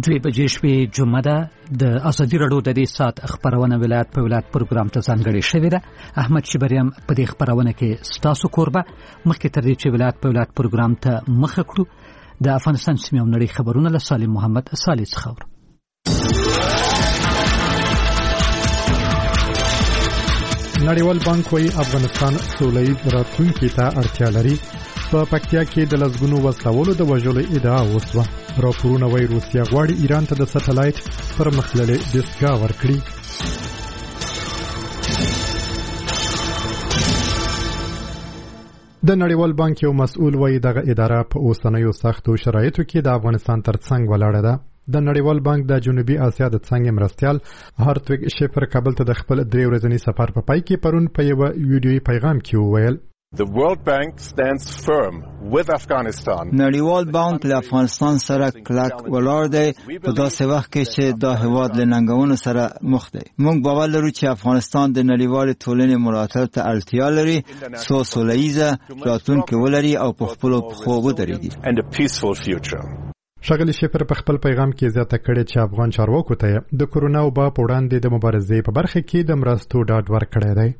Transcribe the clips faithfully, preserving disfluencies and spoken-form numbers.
دوی بجې شپې جمعه ده. د ازادي راډیو د دې سات خبرونه ولایت په ولایت پروګرام ته ځانګړې شوې ده. احمد شبریم په دې خبرونه کې ستاسو کوربه. مخکې تر دې چې ولایت په ولایت پروګرام ته مخه کړو د افغانستان سیمې او نړۍ خبرونه له سالم محمد صالح څخه اورو. نړیوال بانک وايي افغانستان سوله‌ییز راتلونکي ته اړتیا لري. په پکتیا کې د لسګونو وسلوالو د وژلو ادعا وشوه. راپورونه وايي روسیا غواړي ایران ته د سټلایټ پرمختللې دستګاه ورکړي. د نړیوال بانک یو مسؤل وايي دغه اداره په اوسنیو سختو شرایطو کې د افغانستان ترڅنګ ولاړه ده. د نړیوال بانک د جنوبي اسیا د څنګه مرستيال هارتویګ شفر کابل ته د خپل درې ورځنی سفر په پای کې پرون په یو ویډیوي پیغام کې وویل The World Bank stands firm with Afghanistan. نړیوال بانک له افغانستان سره کلک ولاړ دی په داسې وخت کې چې دا هیواد له ننګونو سره مخ دی. موږ باور لرو چې افغانستان د نړیوال ټولنې ملاتړ ته اړتیا لري څو سوله‌ییزه راتلونکې ولري او په خپلو پښو ودرېږي. And a peaceful future. ښاغلي شفر په خپل پیغام کې زیاته کړې چې افغان چارواکو ته د کورونا وبا په وړاندې د مبارزې په برخه کې د مرستو ډاډ ورکړی دی.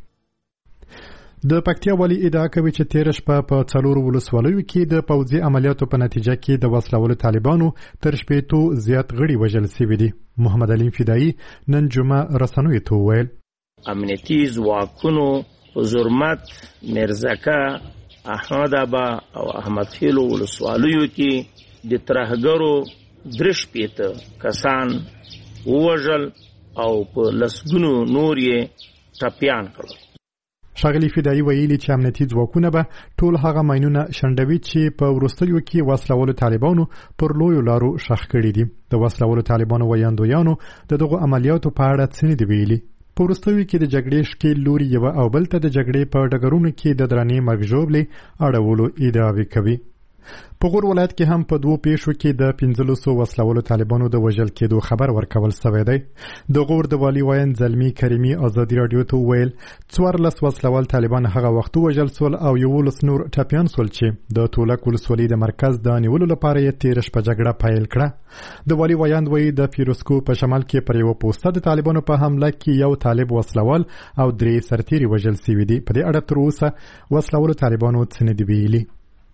د پکتیا والی ادعا کوي چې تیر شپه په څلورو ولسوالیو کې د پوځي عملیاتو په نتیجه کې د وسلوالو طالبانو تر شپېتو زیات غړي وژل شوي دي. محمد علي فدایي نن جمعه رسنیو ته وویل امنیتي ځواکونو زرمت مرزکه احمد ابا او احمد خیلو ولسوالیو کې د ترهګرو درش پیته کسان وژل او په لسګونو نور یې ټپيان کړل. ښاغلي فدایي ویلي چې امنیتي ځواکونه به ټول هغه ماینونه شنډوي چې په وروستیو کې وسلوالو طالبانو پر لویو لارو ښخ کړي دي. د وسلوالو طالبانو ویاندویانو د دغو عملیاتو په اړه څه نه دي ویلي. په وروستیو کې د جګړې شکیل لوري یو او بل ته د جګړې په ډګرونو کې د درنې مرګ ژوبلې اړولو ادعاوې کوي. په غور ولایت کې هم په دوه پیښو کې د پنځلسو وسلوالو طالبانو د وژل کېدو خبر ورکول شوی دی. د غور د والي وایند زلمی کریمي ازادي راډیو ته ویل څوارلس وسلوال طالبان هغه وخت وژل سول او یولس نور ټپيان سول چې د تولک ولسوالۍ د مرکز د نیولو لپاره یې تیر شپه جګړه پیل کړه. د والي وایند وایي د پیروسکو په شمال کې پر یو پوسټه د طالبانو په حمله کې یو طالب وسلوال او درې سرتیري وژل شوي دي. په دې اړه تر اوسه وسلوالو طالبانو څه نه دي ویلي.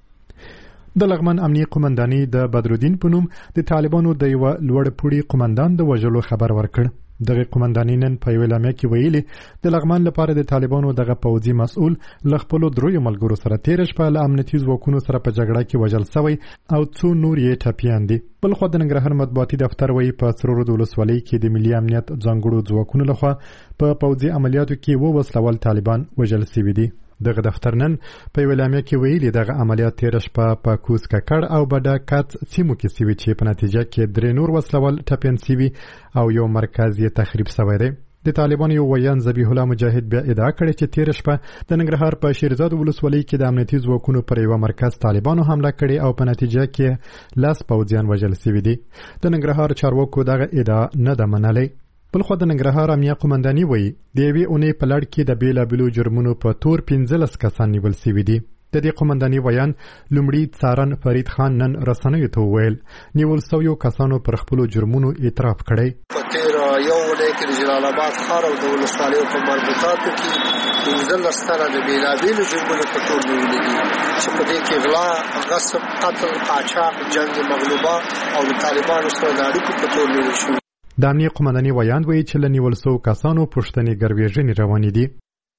د لغمان امنیه قومنداني د بدرالدین په نوم د طالبانو د یو لوړ پوړي قومندان د وژلو خبر ورکړ. دغه قومنداني نن په یو اعلامیه کې ویلي د لغمان لپاره د طالبانو دغه پوځي مسؤل ل خپل دروي ملګرو سره تیر شپه له امنیتي ځواکونو سره په جګړه کې وژل شوی او څو نور یې ټپيان دي. بل خو د ننګرهار مطبوعاتي دفتر وایي په سرور د ولسوالۍ کې د ملي امنیت ځانګړو ځواکونو لخوا په پوځي عملیاتو کې و وسلوال طالبان وژل شوي دي. دغه دفتر نن په اعلامیه کې ویلي دغه عملیات تیر شپه په کوز ککړ او بډا کات سیمو کې سوي چې په نتیجه کې درې نور وسلوال ټپيان سوي او یو مرکز یې تخریب شوی دی. د طالبانو یو ویان ذبیح الله مجاهد بیا ادعا کړې چې تیر شپه د ننګرهار په شیرزاد ولسوالۍ کې د امنیتي ځواکونو پر یو مرکز طالبانو حمله کړې او په نتیجه کې لاس پوځیان وژل شوي دي. د ننګرهار چارواکو دغه ادعا نه ده منلې. بل خو د ننګرهار امنیه قومنداني وایي د یوې اونۍ په لړ کې د بیلابیلو جرمونو په تور پنځلس کسان نیول شوي دي. د دې قومنداني ویان لومړي څارن فرید خان نن رسنیو ته وویل نیول شویو کسانو پر خپلو جرمونو اعتراف کړی. په تیر یو اونۍ کې د جلال آباد ښار او د ولسوالیو په مربوطاتو کې پنځلس تنه د بیلابیلو جرمونو په تور نیولي دي چې په دې کې غلا، غصب، قتل، قاچاق، جنګ مغلوبه او د طالبانو سره د اړیکو په تور نیول شوي. د امنیه قومنداني ویان وایي چې له نیول شوو کسانو پوښتنې ګروېږنې روانې دي.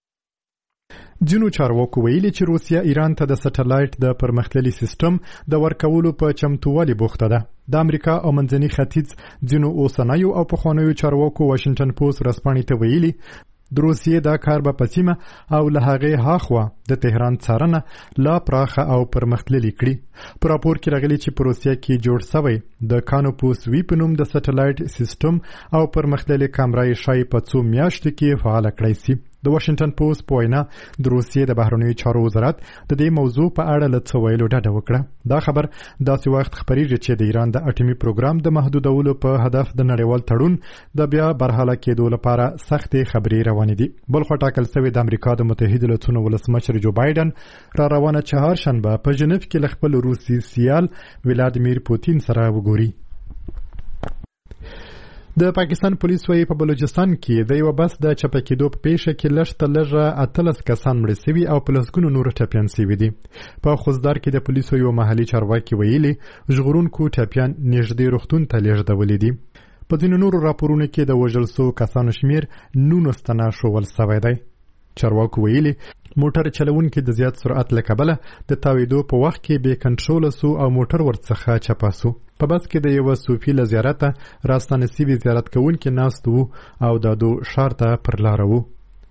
ځینو چارواکو ویلي چې روسیا ایران ته د سټلایټ د پرمختللي سیستم د ورکولو په چمتووالي بوخته ده. د امریکا او منځني ختیځ ځینو اوسنیو او پخوانیو چارواکو واشنگټن پوسټ ورځپاڼې ته ویلي د روسیې دا کار به په سیمه او له هغې هاخوا د تهران څارنه لا پراخه او پرمختللي کړي. په راپور کې راغلي چې په روسیه کې جوړ شوی د کانوپوس وی په نوم د سټلایټ سیستم او پرمختللي کامرای شای په څو میاشتو کې فعال کړی شي. د واشنگټن پوسټ په وینا د روسیې د بهرنیو چارو وزارت د دې موضوع په اړه له څه ویلو ډډه وکړه. دا خبر داسې وخت خبرېږي چې د ایران د اټومي پروګرام د محدودولو په هدف د نړیوال تړون د بیا برحاله کېدو لپاره سختې خبرې روانې دي. بل خو ټاکل شوی د امریکا د متحده ایالاتونو ولسمشر جو بایدن را روانه چهارشنبه په ژنیف کې له خپل روسي سیال ولادیمیر پوتین سره وګوري. د پاکستان پولیس وايي په بلوچستان کې د یو بس د چپه کېدو په پیښه کې لږ تر لږه اتلس کسان مړه شوي او په لسګونو نور ټپیان شوي دي. په خوزدار کې د پولیسو یو محلي چارواکي ویلي ژغورونکو ټپیان نږدې روغتون ته لیږدولي دي. په ځینو نورو راپورونو کې د وژل شوو کسانو شمیر نولس تنه ښوول شوی دی. چارواکو ویلي موټر چلوونکي د زیات سرعت له کبله د تاویدو په وخت کې بې کنټروله سو او موټر ورڅخه چپه سو. په بس کې د یو صوفي له زیارته راستانه سوي زیارت کوونکي ناست وو او د دو ښار ته پر لاره وو.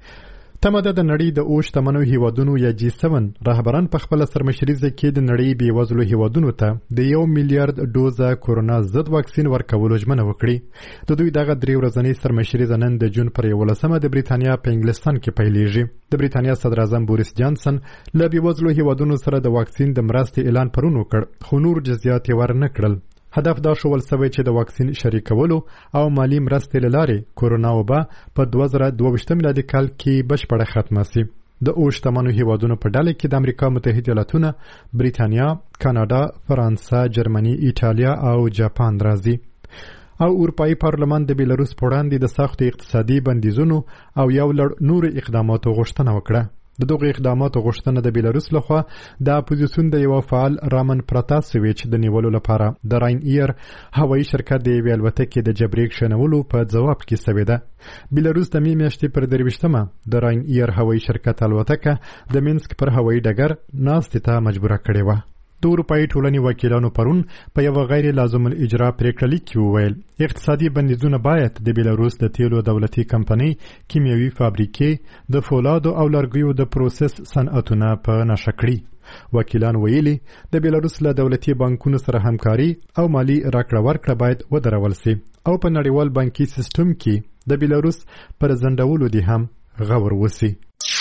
تمه ده د نړۍ د اوه شتمنو هیوادونو یا جی سیون رهبران په خپله سرمشریزه کې د نړۍ بېوزلو هیوادونو ته د یو میلیارډ ډوزه کورونا ضد واکسین ورکولو ژمنه وکړي. د دوی دغه درې ورځنۍ سرمشریزه نن د جون پر یولسمه د بریتانیا په انګلستان کې پیلېږي. د بریتانیا صدر اعظم بوریس جانسن له بېوزلو هیوادونو سره د واکسین د مرستې اعلان پرون وکړ، خو نور جزیات یې ورنه کړل. هدف دا شول سوی چې د واکسین شریکولو او مالی مرستې له لارې کورونا وبا په دوه زره دوه ویشت میلادي کال کې بشپړه ختمه سي. د اوه شتمنو هیوادونو په ډله کې د امریکا متحده ایالاتونه، بریتانیا، کاناډا، فرانسه، جرمني، ایټالیا او جاپان راځي. او اروپایي پارلمان د بیلاروس په وړاندې د سختو اقتصادي بندیزونو او یو لړ نور اقداماتو غوښتنه وکړه. د دغه اقداماتو غوښتنه د بیلاروس لخوا د اپوزیسیون د یو فعال رامن پراتاسویچ د نیولو لپاره د راین ایر هوایي شرکت د یوې الوتکې د جبري کښېنولو په ځواب کې شوې ده. بیلاروس د مې میاشتې پر درویشتمه د راین ایر هوایي شرکت الوتکه د مینسک پر هوایي ډګر ناستې ته مجبوره کړې وه. د اروپایي ټولنې وکیلانو پرون په یو غیر لازم الاجرا پریکړه لیک کې وویل اقتصادي بندیزونه باید د بیلاروس د تیلو دولتي کمپنۍ، کیمیاوي فابریکې، د فولادو او لرګیو د پروسس صنعتونه په نښه کړي. وکیلان ویلي د بیلاروس له دولتي بانکونو سره همکاري او مالی راکړه ورکړه باید ودرول سي او په نړیوال بانکي سیستم کې د بیلاروس پر ځنډولو دې هم غور وسی.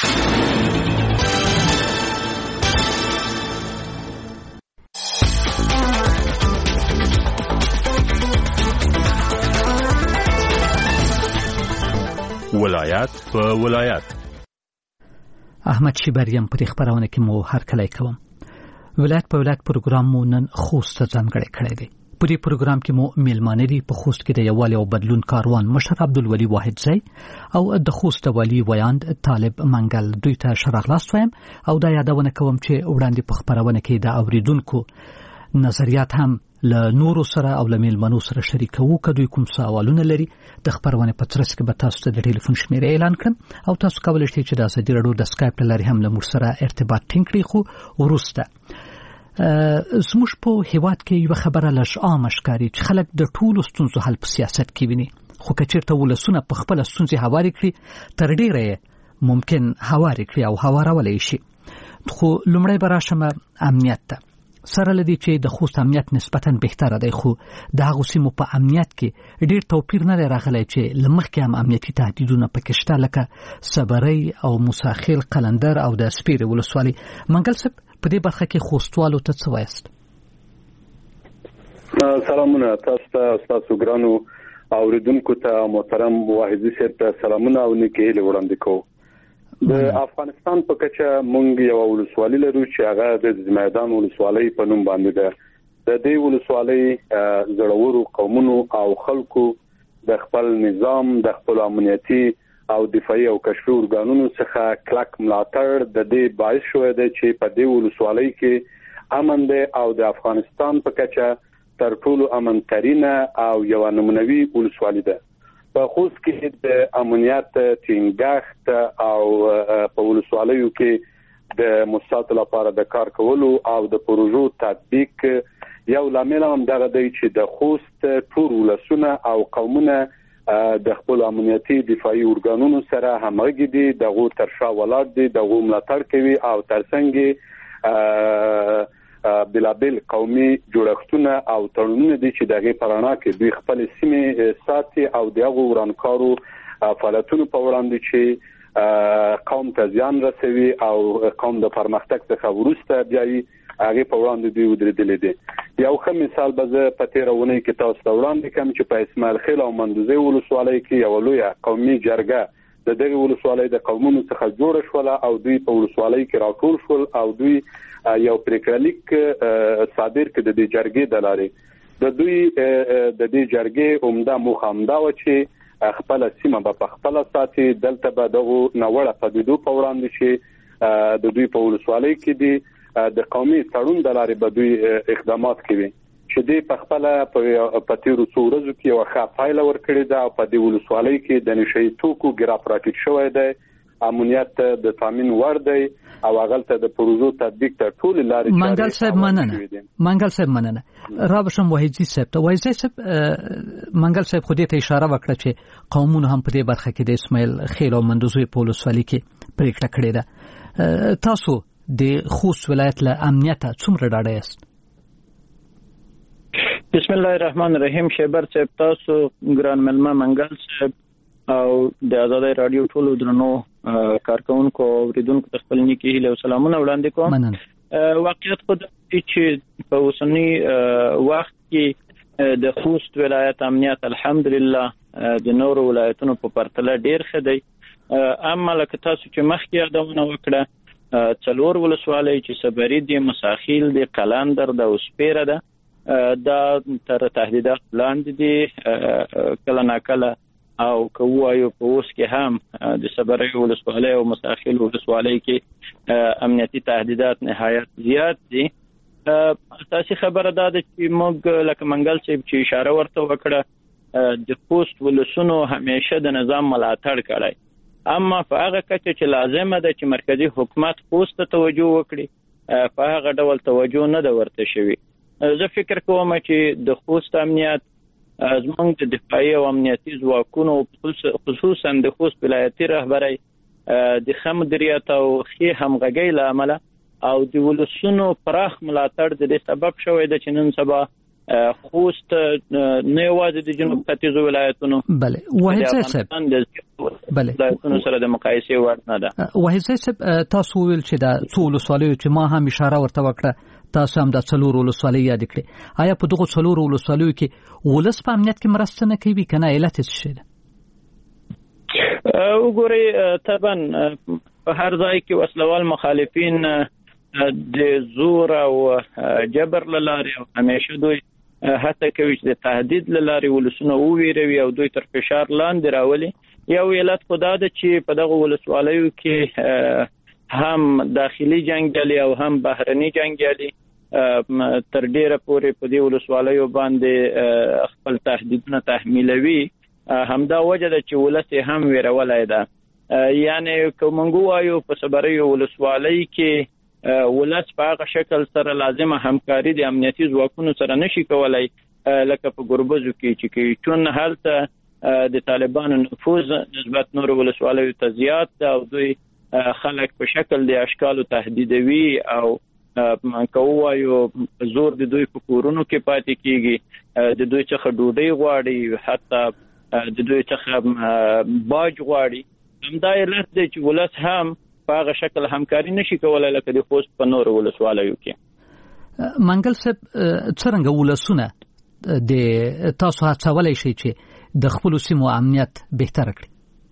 ولایت په ولایت احمد شیبریم په خبرونه کې مو هر کله کوم. ولایت په ولایت پروګرام مو نن خوست ځانګړی کړی دی. په دې پروګرام کې مو میلمانه دي په خوست کې د یووالي او بدلون کاروان مشر عبدالولي واحدزی او د خوست والی ویاند طالب منګل. دوی ته شراغلاست وایم او دا یادونه کوم چې وړاندې په خبرونه کې د اوریدونکو نظریات هم له نورو سره او له میلمنو سره شریکوو. که دوی کوم سوالونه لري د خبرونه په ترڅ کې به تاسو ته د ټلیفون شمیره اعلان کړم او تاسو کولی شئ چې د ازادي راډیو د سکایپ له لارې هم له موږ سره ارتباط ټینګ کړئ. خو وروسته زموږ په هیواد کې یو خبره لږ عامه ښکاري چې خلک د ټولو ستونزو حل په سیاست کې ویني، خو که چېرته ولسونه په خپله ستونزې هوارې کړي تر ډېره یې ممکن هوارې کړي او هوارولی شي. خو لومړی به راشم امنیت ته. سره لدی چې د خوست امنیت نسبتاً بهتره دی، خو د هغو سیمو په امنیت کې ډیر توپیر نه راغلی چې لمخکې هم امنیتي تهدیدونه پکې شته، لکه صبري او موساخیل، قلندر او د سپیرې ولسوالۍ. منګل صاحب په دې برخه کې خوستوالو ته څه وایست؟ سلامونه تاسو ته، تاسو ګرانو اوریدونکو ته، محترم واحدزي صاحب ته سلامونه او نیکې هیلې وړاندې کوو. د افغانستان په کچه مونږ یو ولسوالۍ لرو چې هغه د میدان ولسوالۍ په نوم باندې ده. د دې ولسوالۍ زړورو قومونو او خلکو د خپل نظام، د خپل امنیتي او دفاعي او کشفي ارګانونو څخه کلک ملاتړ د دې باعث شوی دی چې په دې ولسوالۍ کې امن دی او د افغانستان په کچه تر ټولو امن ترینه او یو نمونوي ولسوالۍ ده. په خوست کې د امنیت ټینګښت او په ولسوالیو کې د مستعد لپاره د کار کولو او د پروژو تطبیق یو لامل هم دغه دی چې د خوست ټول ولسونه او قومونه د خپل امنیتي دفاعي ارګانونو سره همغږي دي، دغه ترشا ولاد دي، دغه ملاتړ کوي او ترڅنګ بلابل قومي جوړښتونه او تړونونه دي چې دغه پرانا کې دوی خپل سیمه ساتي او دغه ورانکارو فعالیتونو په وړاندې چې قوم ته ځان رسوي او قوم د پرمختګ څخه ورسته بیاي هغه په وړاندې دوی ودرېدل دي. یو ښه مثال به زه په تیرونه کې تاسو ته وړاندې کوم چې په اسماعیل خیل او مندوزي ولسوالۍ کې یو لوی قومي جرګه د دغه ولسوالۍ د قومونو څخه جوړ شول او دوی په ولسوالۍ کې راټول شول او دوی یو پریکړه لیک صادر کړ د دې جرګې د لارې د دوی د دې جرګې عمده موخه همدا و چې خپل سیمه په خپل ساتي. دلته به دغه نوړه پدیدو په وړاندې شي د دوی په ولسوالۍ کې دي د قومي تړون د لارې به دوی اقدامات کوي چې دې په خپل په تیرو څو ورځو کې یو ښه پایله ورکړې ده او په دې ولسوالۍ کې د نشي توکو ګراف راټیټ شوی دی، امنیت د تامین ور دی او هغه د پروژو تطبیق تر ټولو لارې منګل صاحب مننه منګل صاحب مننه رابشم وحیدی صاحب ته وایي صاحب منګل صاحب خو دې ته اشاره وکړه چې قومونه هم په دې برخه کې د اسماعیل خیل او مندوزوی په ولسوالۍ کې پریکړه کړې ده. تاسو د خوست ولایت له امنیت څومره ډاډه یاست؟ بسم الله الرحمن الرحیم. شیبر صاحب، تاسو ګران ملما منګل صاحب او د آزادۍ رادیو ټولو درنو کارکونکو او اوریدونکو ته خپل نیکی هیله او سلامونه وړاندې کوم. واقعیت خو د چې په اوسنی وخت کې د خوست ولایت امنیت الحمدلله د نورو ولایتونو په پرتله ډیر ښه دی. اما لکه تاسو چې مخکې یادونه وکړه، څلور ولسوالۍ چې صبري دي، مساخیل دي، قلندر ده او سپیره ده، دا تر تهدیدات لاندې دي. کله ناکله او کوایو په اوس کې هم د صبري ولسوالۍ او مساخیل ولسوالۍ کې امنیتي تهدیدات نهایت زیات دي. اساسي خبره دا ده چې موږ لکه منګل صاحب چې اشاره ورته وکړه، د خوست ولسونو همیشه د نظام ملاتړ کړی، اما په هغه کچه چې لازمه ده چې مرکزی حکومت خوست ته توجه وکړي په هغه ډول توجه نه ده ورته شوی. زه فکر کوم چې د خوست امنیت زموږ د دفاعي او امنیتي ځواکونو خصوصا د خوست ولایتي رهبرۍ د ښه مدیریت او ښې همغږۍ له امله او د ولسونو پراخ ملاتړ د دې سبب شوی ده چې نن سبا خوست نه یوازې د جنوب ختیځو ولایتونو بله واحد صاحب بله ولایتونو سره د مقایسې وړ نه ده. واحد صاحب تاسو ویل چې دا څو ولسوالیو چې ما هم اشاره ورته وکړه، تاسو هم د څلور ولسوالۍ یاد کړې، آیا په دغه څلور ولسوالیو کې ولس په امنیت کې مرسته نه کوي کنه علت څه شي ده؟ وګورئ، طبعا په هر ځای کې وسلوال مخالفین د زور او جبر له لارې او همیشه دوی هڅه کوي چې د تهدید له لارې ولسونه وویروي او دوی تر فشار لاندې راولي. یو علت خو دا ده چې په دغه ولسوالیو کې هم داخلي جنګیالي او هم بهرني جنګیالي تر ډیره پورې په دې ولسوالیو باندې خپل تهدیدونه تحمیلوي. همدا وجه ده چې ولس هم ویرولای ده. یعنی کومنګو وایو په صبري ولسوالۍ کې ولس په هغه شکل سره لازمه همکاري د امنیتي ځواکونو سره نشي کولای لکه په ګربزو کې چې کې چون هلته د طالبانو نفوذ نسبت نور ولسوالیو ته زیات ده او دوی خلک په شکل د اشکالو تهدیدوي او کوایو زور د دوی په کورونو کې پاتې کیږي، د دوی څخه ډوډۍ غواړي، حتی د دوی څخه باج غواړي. همدا علت دی چې ولس هم په هغه شکل همکاري نشي کولای لکه د خوست په نورو ولسوالیو کې. منګل صاحب څرنګه ولسونه د تاسو هڅولی شي چې د خپل سیمو امنیت بهتر کړي؟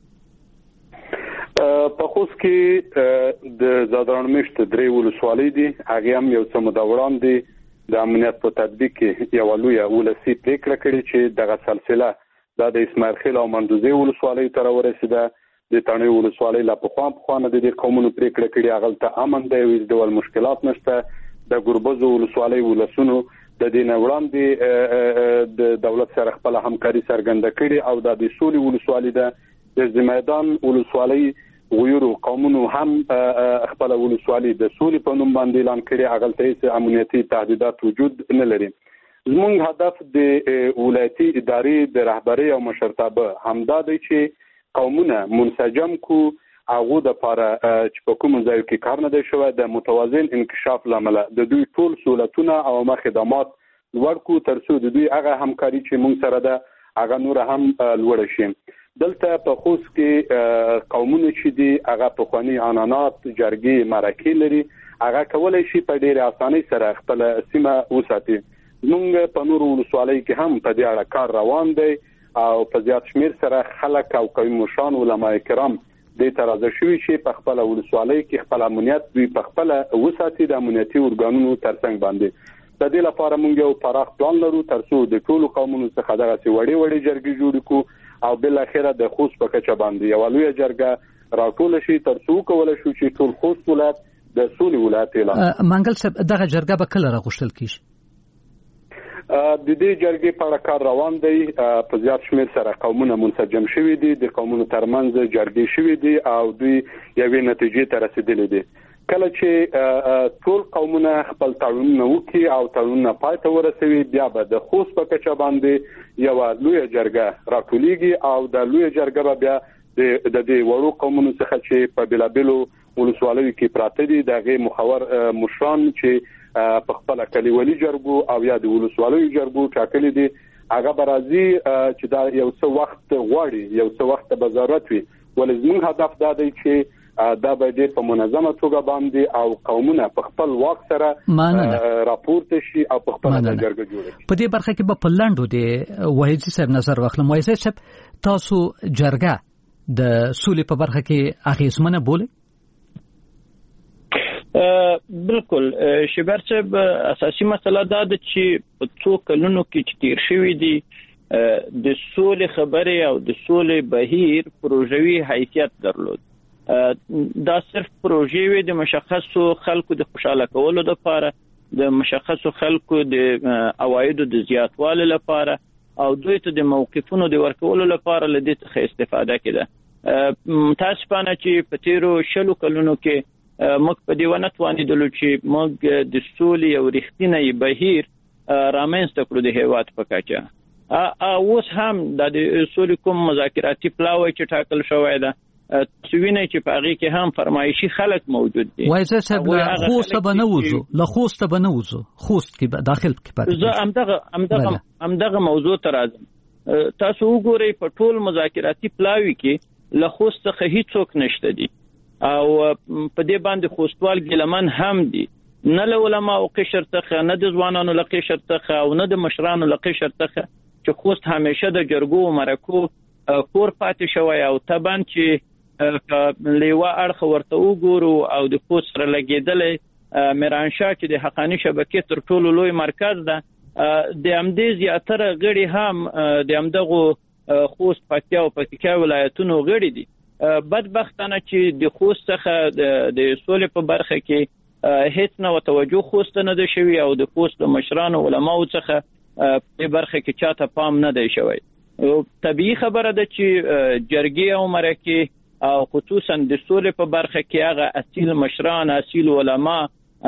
په خوست کې د زادران مشت درې ولسوالۍ دي، هغه هم یو څه مداوران دي د امنیت په تطبیق کې یو لوی ولسی پریکړه کړې چې دغه سلسله د اسماعیل خیل او مندوزي ولسوالۍ تر ورسېده. د تڼیو ولسوالۍ لا په خوان په خوانه د دې قومونو پریکړه کړې، هغه ته امن دی، هیڅ ډول مشکلات نشته. د ګربزو ولسوالۍ ولسونو د دې نه وړاندې د دولت سره خپل همکاري څرګنده کړې او د سولې ولسوالۍ د زمیدان ولسوالۍ غویرو قومونو هم خپل ولسوالۍ د سولې په نوم باندې اعلان کړي، هغه ته هیڅ امنیتي تهدیدات وجود نه لري. زموږ هدف د ولایتي ادارې د رهبرۍ او مشرتابه همدا دی چې قومونه منسجم کو هغه د لپاره چې په کوم ځای کې کار نه دی شوی د متوازن انکشاف لامل د دوی ټول سہولتونه او خدمات ورکو ترڅو د دوی هغه همکاري چې موږ سره ده هغه نور هم لوړ شي. دلته په خوست کې قومونه چې دي هغه په خواني عنانات جرګي مرکې لري، هغه کولای شي په ډېر اسانۍ سره خپل سیمه وساتي. موږ په نورو ولسوالۍ کې هم په دې اړه کار روان دی او په زیات شمیر سره خلک او قومي مشران علما کرام د ترازه شوی شي په خپل ولسوالۍ کې خپل امنیت دوی په خپل وساتي د امنیتي ارګانونو ترڅنګ باندې. د دې لپاره موږ یو پراخ پلان لرو ترڅو د ټولو قومونو څخه دغه وړي وړي جرګې جوړ کړو او بل اخره د خوست په کچه باندې یو لوی جرګه راټول شي ترڅو کولای شو چې ټول خوست ولایت د سولې ولایت اعلان منګل صاحب دغه جرګه به کله راغوښتل کیږي؟ د دې جرګې په اړه کار روان دی په زیات شمېر سره قومونه منسجم شوي دي د قومونو ترمنځ جرګې شوي دي او دوی یوې نتیجې ته رسیدلي دي کله چې ټول قومونه خپل تړونونه وکړي او تړونونه پای ته ورسوي بیا به د خوست په کچه باندې یو لوی جرګه راټولیږي او د لوی جرګه به بیا د دې وړو قومونو څخه چې په بلابلو ولسوالیو کې پراته دي دغه مخور مشران چې په خپل کلیوالي جرګو او یا د ولسوالیو جرګو ټاکلي دي هغه برازي چې دا یو څه وخت غواړي یو څه وخت به ضرورت وي ولې زموږ هدف دا دی چې دا به د په منظمه توګه باندې او قومونه په خپل واک سره راپورته شي او په خپل جرګه جوړ شي. په دې برخه کې به پلانډو دی وایي صاحب نظر واخلم وایي صاحب تاسو جرګه د سولې په برخه کې اغیزمنه بوله؟ بالکل شبر صاحب اساسي مسله دا ده چې په څو کلونو کې چې تیر شوی دي د سولې خبرې او د سولې بهیر پروژوي حیثیت درلود. دا صرف پروژې وي د مشخصو خلکو د خوشاله کولو لپاره د مشخصو خلکو د عوایدو د زیاتوالي لپاره او دوی ته د موقفونو د ورکولو لپاره لدې څخه استفاده کړه. تاسو پانه چې په تیرو شلو کلونو کې موږ په دې ونه توانیدلو چې موږ د سولې او رښتینې بهیر رامنځته کړو د هیواد په کچه. اوس هم د سولې کوم مذاکراتي پلاوی چې ټاکل شوی ده سوینه چې په هغه کې هم فرمایشي خلک موجود دي. وایي صاحب له خوست به نه وځو له خوست به نه وځو خوست کې داخل کې پاتې زه همدغه همدغه همدغه موضوع ته راځم. تاسو وګورئ په ټول مذاکراتي پلاوی کې له خوست څخه هیڅوک نشته دي او په دې باندې خوستوال ګلمن هم دي نه له علماء او قشر څخه نه د ځوانانو له قشر څخه او نه د مشرانو له قشر څخه چې خوست همیشه د جرګو مرکو کور پاتې شوی او تبان چې لیوا اړخ ورته وګورو او د خوست سره لګیدلې میرانشاه چې د حقانی شبکې تر ټولو لوی مرکز ده د امدې زیاتره غړي هم د امدغه خوست پکتیا او پکتیکا ولایتونو غړي دي. بدبختانه چې د خوست څخه د سولې په برخه کې هیڅ نه توجه خوست نه ده شوی او د خوست مشرانو علماو څخه په برخه کې چاته پام نه دی شوی. طبيعي خبره ده چې جرګې او مرکې او خصوصا د سولې په برخه کې هغه اصیل مشران اصیل علما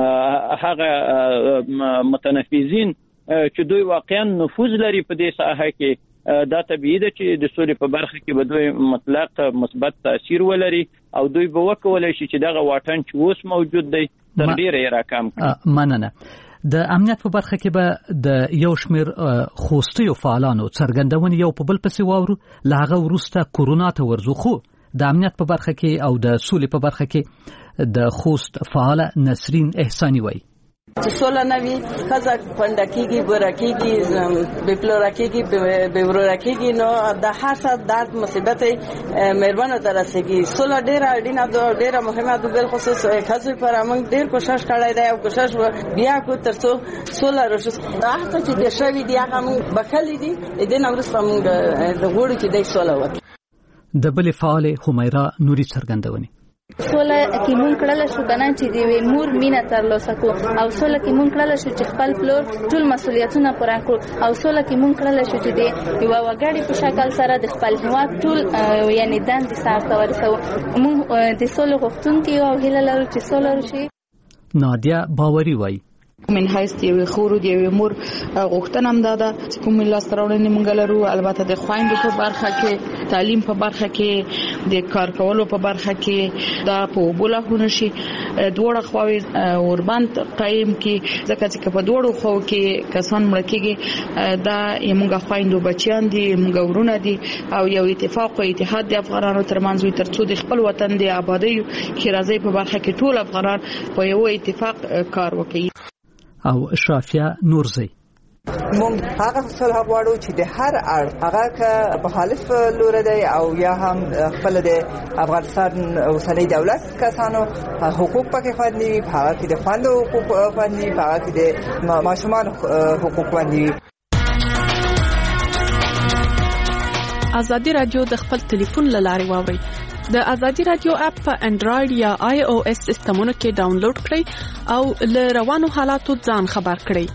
هغه متنفذین چې دوی واقعا نفوذ لري په دې ساحه کې دا طبيعي ده چې د سولې په برخه کې به دوی مطلق مثبت تاثیر ولري او دوی به وکولای شي چې دغه واټن چې اوس موجود دی تر ډیره یې راکم کړي. مننه. د امنیت په برخه کې به د یو شمیر خوستي فعالانو څرګندونه یو په بل پسې واورو لاغه ورسته کورونا ته ورزو خو د امنیت په برخه کې او د سولې په برخه کې د خوست فعال نسرین احسانی وایي چې سوله نوي خزه پندکیږي برکیږي بپلورکیږي بورورکیږي نو د هر څه درد مصیبت مهربانه ترسيږي سوله ډیره اړینه ده ډیره مهمه ده بل خصوص خزه پر موږ ډیر کوشش کړی دی او کوشش بیا کو ترڅو سوله راشي دا هڅه چې د شوی دی هغه موږ بکلی دي د نورسته موږ د غوړو چې د سوله وکړي. د بل فعال همیرا نوري څرګندونې سوله کې مونږ کړل شو کنه چې دی مور مینا ترلاسه کو او سوله کې مونږ کړل شو چې خپل فلور ټول مسولیتونه پوره کړو او سوله کې مونږ کړل شو چې دی یو وګړي په شکل سره د خپل هیواد ټول یعنی دند سره ورسو مونږ د سوله غوښتونکو او هیله لرو چې سوله راشي. نادیا باوري وایي من حیث دی خور دی مور غوښتنه هم داده چې کوم لاستراوړنې مونږ لرو البته د خويندو په برخه کې تعلیم په برخه کې د کار کولو په برخه کې دا په بوله شي دوړه خواوي اوربند قائم کې ځکه چې په دوړو خو کې کسان مړ کېږي دا مونږ خويندو بچیان دي مونږ ورونه دي او یو اتفاق او اتحاد د افغانانو ترمنځ وي ترڅو د خپل وطن د آبادی کې راځي په برخه کې ټول افغانان په یو اتفاق کار وکړي. او شافیا نورزی مونږ هغه صلح غواړو چې د هر اړخ هغه که مخالف لور دی او یا هم خپل د افغانستان اوسنی دولت کسانو حقوق پکې خوندي وي، هغه کې د خوندو حقوق خوندي وي، هغه کې د ماشومان حقوق خوندي وي. ازادي رادیو د خپل ټلیفون له لارې واوري. د ازادي رادیو اپ په انډراید یا آی او ایس سیستمونو کې ډاونلوډ کړئ او له روانو حالاتو ځان خبر کړئ.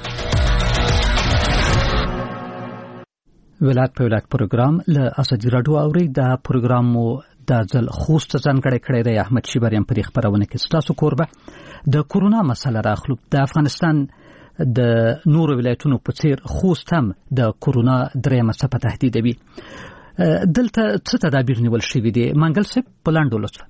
ولایت په ولایت پروګرام له ازادي رادیو اوري. دا پروګرام مو د ځل خوست ځانګړی کړی دی. احمد شیبریم په دې خبرونه کې ستاسو کوربه. د کورونا مسله راخلو د افغانستان د نورو ولایتونو په څیر خوست هم د کورونا درېمه څپه تهدیدوي. دلته څه تدابیر نیول شوي دي؟ منګل صاحب په لاندو لوست.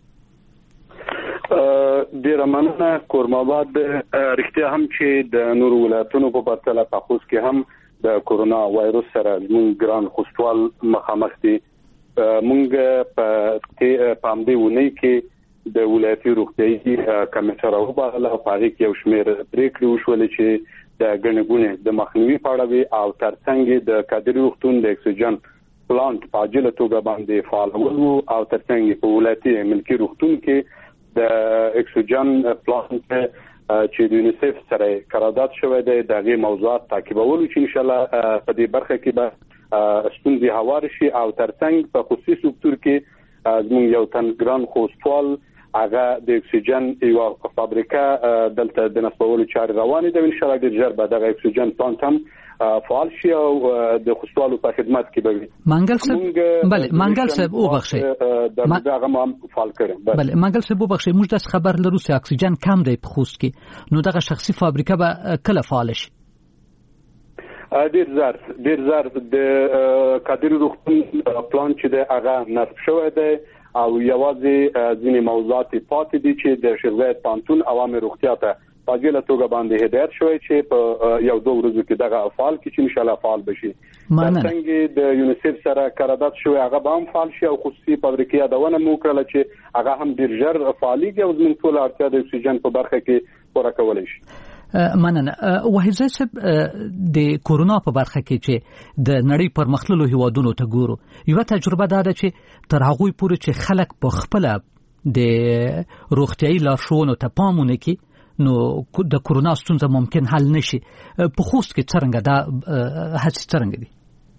ډیره مننه کورماباد. رښتیا هم چې د نورو ولایتونو په پرتله په خوست کې هم د کورونا وایروس سره موږ ګران خوستوال مخامخ دي. موږ په پامدې ونی کې د ولایتي روغتیايي کمیټه راوباله او په هغه کې یو شمېر پریکړې وشولې چې د ګڼګونې د مخنیوي په اړه وي او ترڅنګ د کادري روغتون د اکسیجن پلانټ په عاجله توګه باندې فعالول او ترڅنګ په ولایتي ملکي روغتون کې د اکسیجن پلانټ چې د یونیسف سره قرارداد شوی دی دغه موضوعات تعقیبول چې ان شاء الله په دې برخه کې به ستونزې هوار شي او ترڅنګ په خصوصي سکتور کې زموږ یو تن ګران خوستوال هغه د اکسیجن یو فابریکه دلته د نسبولو چارې روانې ده. ان شاء الله ډېر ژر به دغه اکسیجن پلانټ هم فعال شي او د خوستوالو په خدمت کې به وي. منګل صاحب بله منګل صاحب وبخښئ دغه هم فعال کړي. بله منګل صاحب وبخښئ موږ د خبر لرو چې اکسیجن کم دی په خوست کې، نو دغه شخصي فابریکه به کله فعال شي؟ ډیر زر ډیر زر د کادري روغتون پلان چې د هغه نصب شوی دی او یوازې ځینې موضوعات پاتې دي چې د شیخ پانتون عوامي روغتیا ته په عاجله توګه باندې هدایت شوی چې په یو دوه ورځو کې دغه فعال کې چې ان شاء الله فعال بشي. څنګه د یونیسف سره قرارداد شوی هغه به هم فعال شي او خصوصي فابریکې یادونه مو کړل چې هغه هم ډیر ژر فعاليږي او زموږ ټول اړتیا د اکسیجن په برخه کې پوره کولای شي. مننه. وحیزه صاحب د کورونا په برخه کې چې د نړۍ پرمختللو هیوادونو ته ګورو یو تجربه ده چې تر هغه پورې چې خلک په خپل د روغتيایي لارښوونو ته پام ونکړي نو د کورونا ستونزه ممکن حل نشي. په خوست کې څنګه دا هڅې څنګه دي؟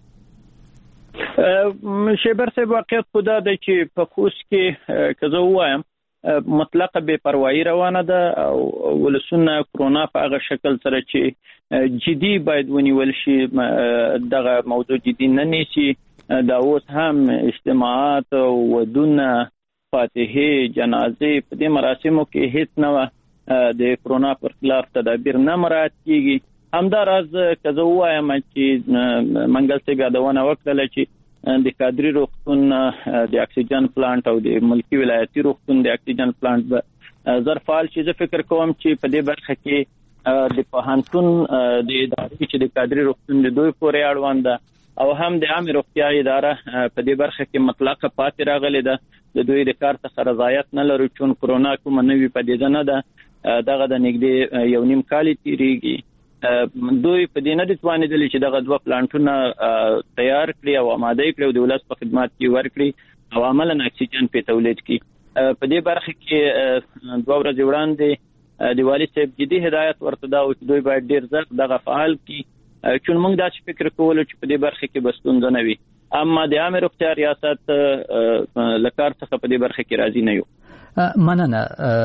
شیبر صاحب واقعیت خدا ده چې په خوست کې که زه وایم مطلقه بے پروايي روانه ده او ولسونه کورونا په هغه شکل سره چې جدي باید ونیول شي دغه موضوع جدي نه نیسي. دا اوس هم اجتماعات او ودونه فاتحه جنازې په دې مراسمو کې هیڅ نه د کورونا پر خلاف تدابیر نه مراعات کیږي. همداراز که زه وایم چې منګل صاحب یادونه وکړه چې د کادري روغتون د اکسیجن پلانټ او د ملکی ولایتي روغتون د اکسیجن پلانټ به زر فعال شي. زه فکر کوم چې په دې برخه کې د پوهنتون د ادارې چې د کادري روغتون د دوی پورې اړوند ده او هم د عامه روغتیا اداره په دې برخه کې مطلقه پاتې راغلي ده. د دوی د کار څخه رضایت نه لري چې کورونا کوم نوې پدیده نه ده دغه د نږدې یو نیم کال تیریږي. دوی په دې نه دي توانیدل چې دغه دوه پلانټونه تیار کړي او آماده کړي او د ولس په خدمت کې ورکړي او عملاً اکسیجن په تولید کړي. په دې برخه کې دوه ورځې وړاندې د والي صاحب جدي هدایت ورته دا او دوی باید ډیر زر دغه فعال کړي چې موږ دا فکر کولو چې په دې برخه کې بستون نه وي. اما د عامه روغتیا ریاست لکار څخه په دې برخه کې راضي نه یو. مننه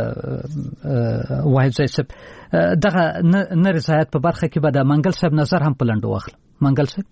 واحد صاحب. دغه نه رضایت په برخه کې به د منګل صاحب نظر هم پلنډو واخل. منګل صاحب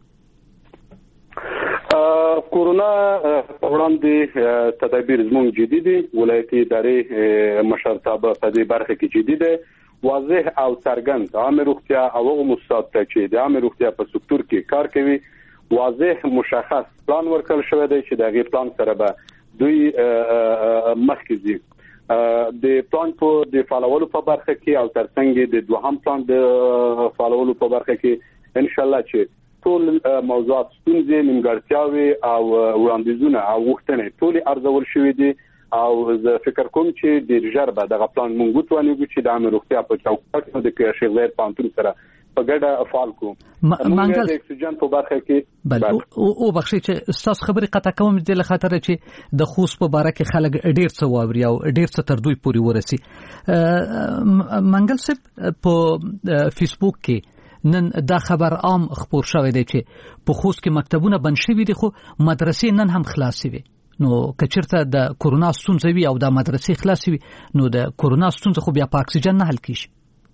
کورونا په وړاندې تدابیر زموږ جدي دي. ولایتي ادارې مشرتابه په دې برخه کې جدي دي. واضح او څرګند عامه روغتیا او هغه مستعد چې د عامه روغتیا په سکتور کې کار کوي واضح مشخص پلان ورکړل شوی دی چې دغه پلان سره به دوی مخکې ځي. د پلان په د فالوولو په برخه کې او ترڅنګ د دوهم پلان د فالوولو په برخه کې ان شاء الله چې ټول موضوعات ستونزې نیمګړتیاوې او وړاندیزونه او غوښتنې ټول ارزول شوې دي او زه فکر کوم چې د ژر به دغه پلان مونږ توانیږو چې د عامه روغتیا په چوکاټ کې د شیخ زاید پانتون سره په ګډه فعال کوو. منګل د اکسیجن په برخه کې بل او بخښي چې استاد خبرې قطع کوم د لخاطر چې د خوست په باره کې خلک ډیر څه واوري او ډیر څه تر دوی پوري ورسي. منګل صاحب په فیسبوک کې نن دا خبر عام خبر شوی دی چې په خوست کې مکتبونه بند شوي دي خو مدرسې نن هم خلاصې وي. نو کچرته د کورونا ستونزه وي او د مدرسې خلاصې وي نو د کورونا ستونزه خو بیا په اکسیجن نه حل کیږي.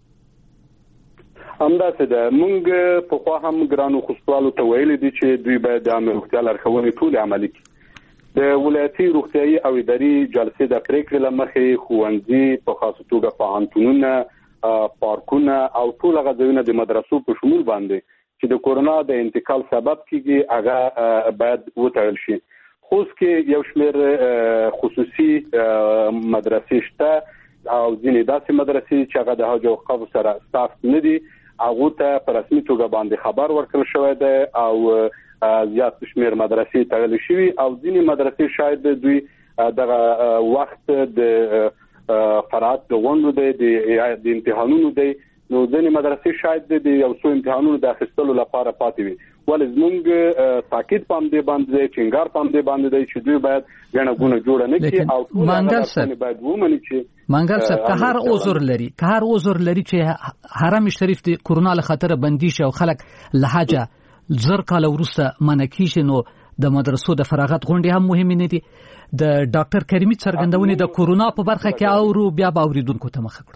همداسې ده. موږ په خوا هم ګرانو خوستوالو ته ویلي دي چې دوی باید د عامه روغتیا لارښوونې ټولې عملي کړي. د ولایتي روغتیايي او اداري جلسې د پریکړې له مخې ښوونځي په خاصه توګه پوهنتونونه پارکونه او ټول هغه ځایونه د مدرسو په شمول باندې چې د کورونا د انتقال سبب کیږي هغه باید وتړل شي. خوست کې یو شمېر خصوصي مدرسې شته او ځینې داسې مدرسې چې هغه د حج او اوقافو سره سټاف نه دي هغه ته په رسمي توګه باندې خبر ورکړل شوی دی او زیات شمېر مدرسې تړل شوي او ځینې مدرسې شاید دوی دغه وخت د فرات د غونډو دی د امتحانونو دی نو ځینې مدرسې شاید د یو څو امتحانونو د اخیستلو لپاره پاتې وي. ولې زموږ تاکید پام دی باندې ټینګار پام دی باندې دی چې دوی باید غنه غونه جوړ نه کړي او ټول باید ومني چې منګل صاحب که هر عذر لري که هر عذر لري چې حرم شریف د کورونا له خطر بندي شي او خلک لهجه زر کال ورسته منکی شي نو د مدرسو د فراغت غونډې هم مهمه نه دي. د ډاکټر کریمي څرګندونې د کورونا په برخه کې او بیا به اوریدونکو ته مخه کړو.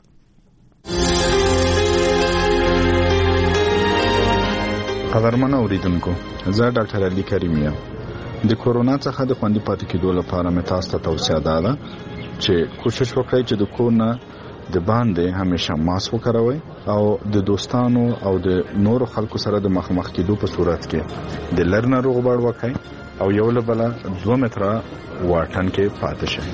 قدرمن اوریدونکو زه ډاکټر علي کریمي یم. د کورونا څخه د خوندي پاتې کېدو لپاره مې تاسو ته توصیه ده چې کوشش وکړئ چې د کورونا د باندې همیشه ماسک وکاروئ او د دوستانو او د نورو خلکو سره د مخامخ کېدو په صورت کې د لر ناروغ بار وکړئ او یو له بل دوه متره واټن کې پاتې شئ.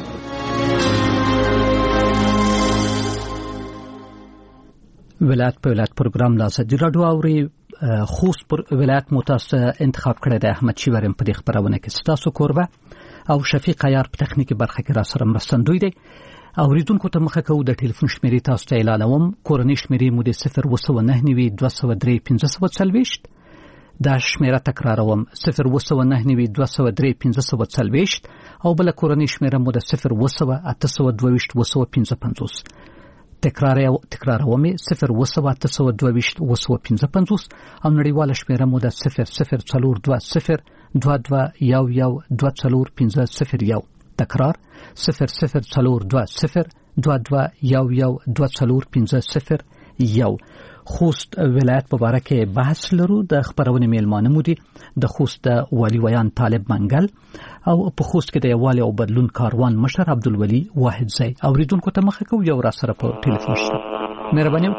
ولایت په ولایت پروګرام لا سجل راډیو اوري خوست پر ولایت متاسه انتخاب کړی د احمد شیورم په خبرونه کې ستاسو کوربه او شفیق عیار په تخنیکی برخه کې را سره مرستندوی دی. اوریدونکو ته مخه کوو د ټلیفون شمیرې تاسو ته اعلانوم. کورنۍ شمیرې مو د صفر وسو نه نوي دوه سو درې پنځه سو څلويشت. دا شمیره تکراروم صفر وسو نه نوي دوه سو درې پنځه سو څلويشت او بل کورنۍ شمیره مو د صفر وسو اته سو دوه ویشت وسو پنځه پنځوس. تکرار تکراروم صفر وسو اته سو دوه ویشت وسو پنځه پنځوس او نړیواله شمیره مو د صفر صفر څلور دوه صفر دوه دوه یو یو دوه څلور پنځه صفر یو. تکرار صفر صفر څلور دوه صفر دوه دوه یو یو دوه څلور پنځه صفر یو. خوست ولایت په اړه کې بحث لرو. د خبرونه میلمانه مو دي د خوست والی ویان طالب منګل او په خوست کې د یووالي او بدلون کاروان مشر عبدالولي واحد زئی. اوریدونکو ته مخه کوو یو را سره په ټلیفون شته. مهرباني.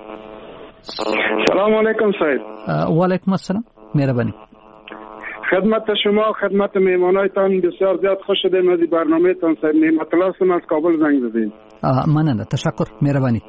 سلام علیکم صاحب. وعلیکم السلام. مهرباني. خدمت شما خدمت میهمانایتان بسیار زیاد خوش شدیم از برنامه تان صاحب. نعمت الله هستم از کابل زنگ زدیم. ممنون. تشکر. مهربانی.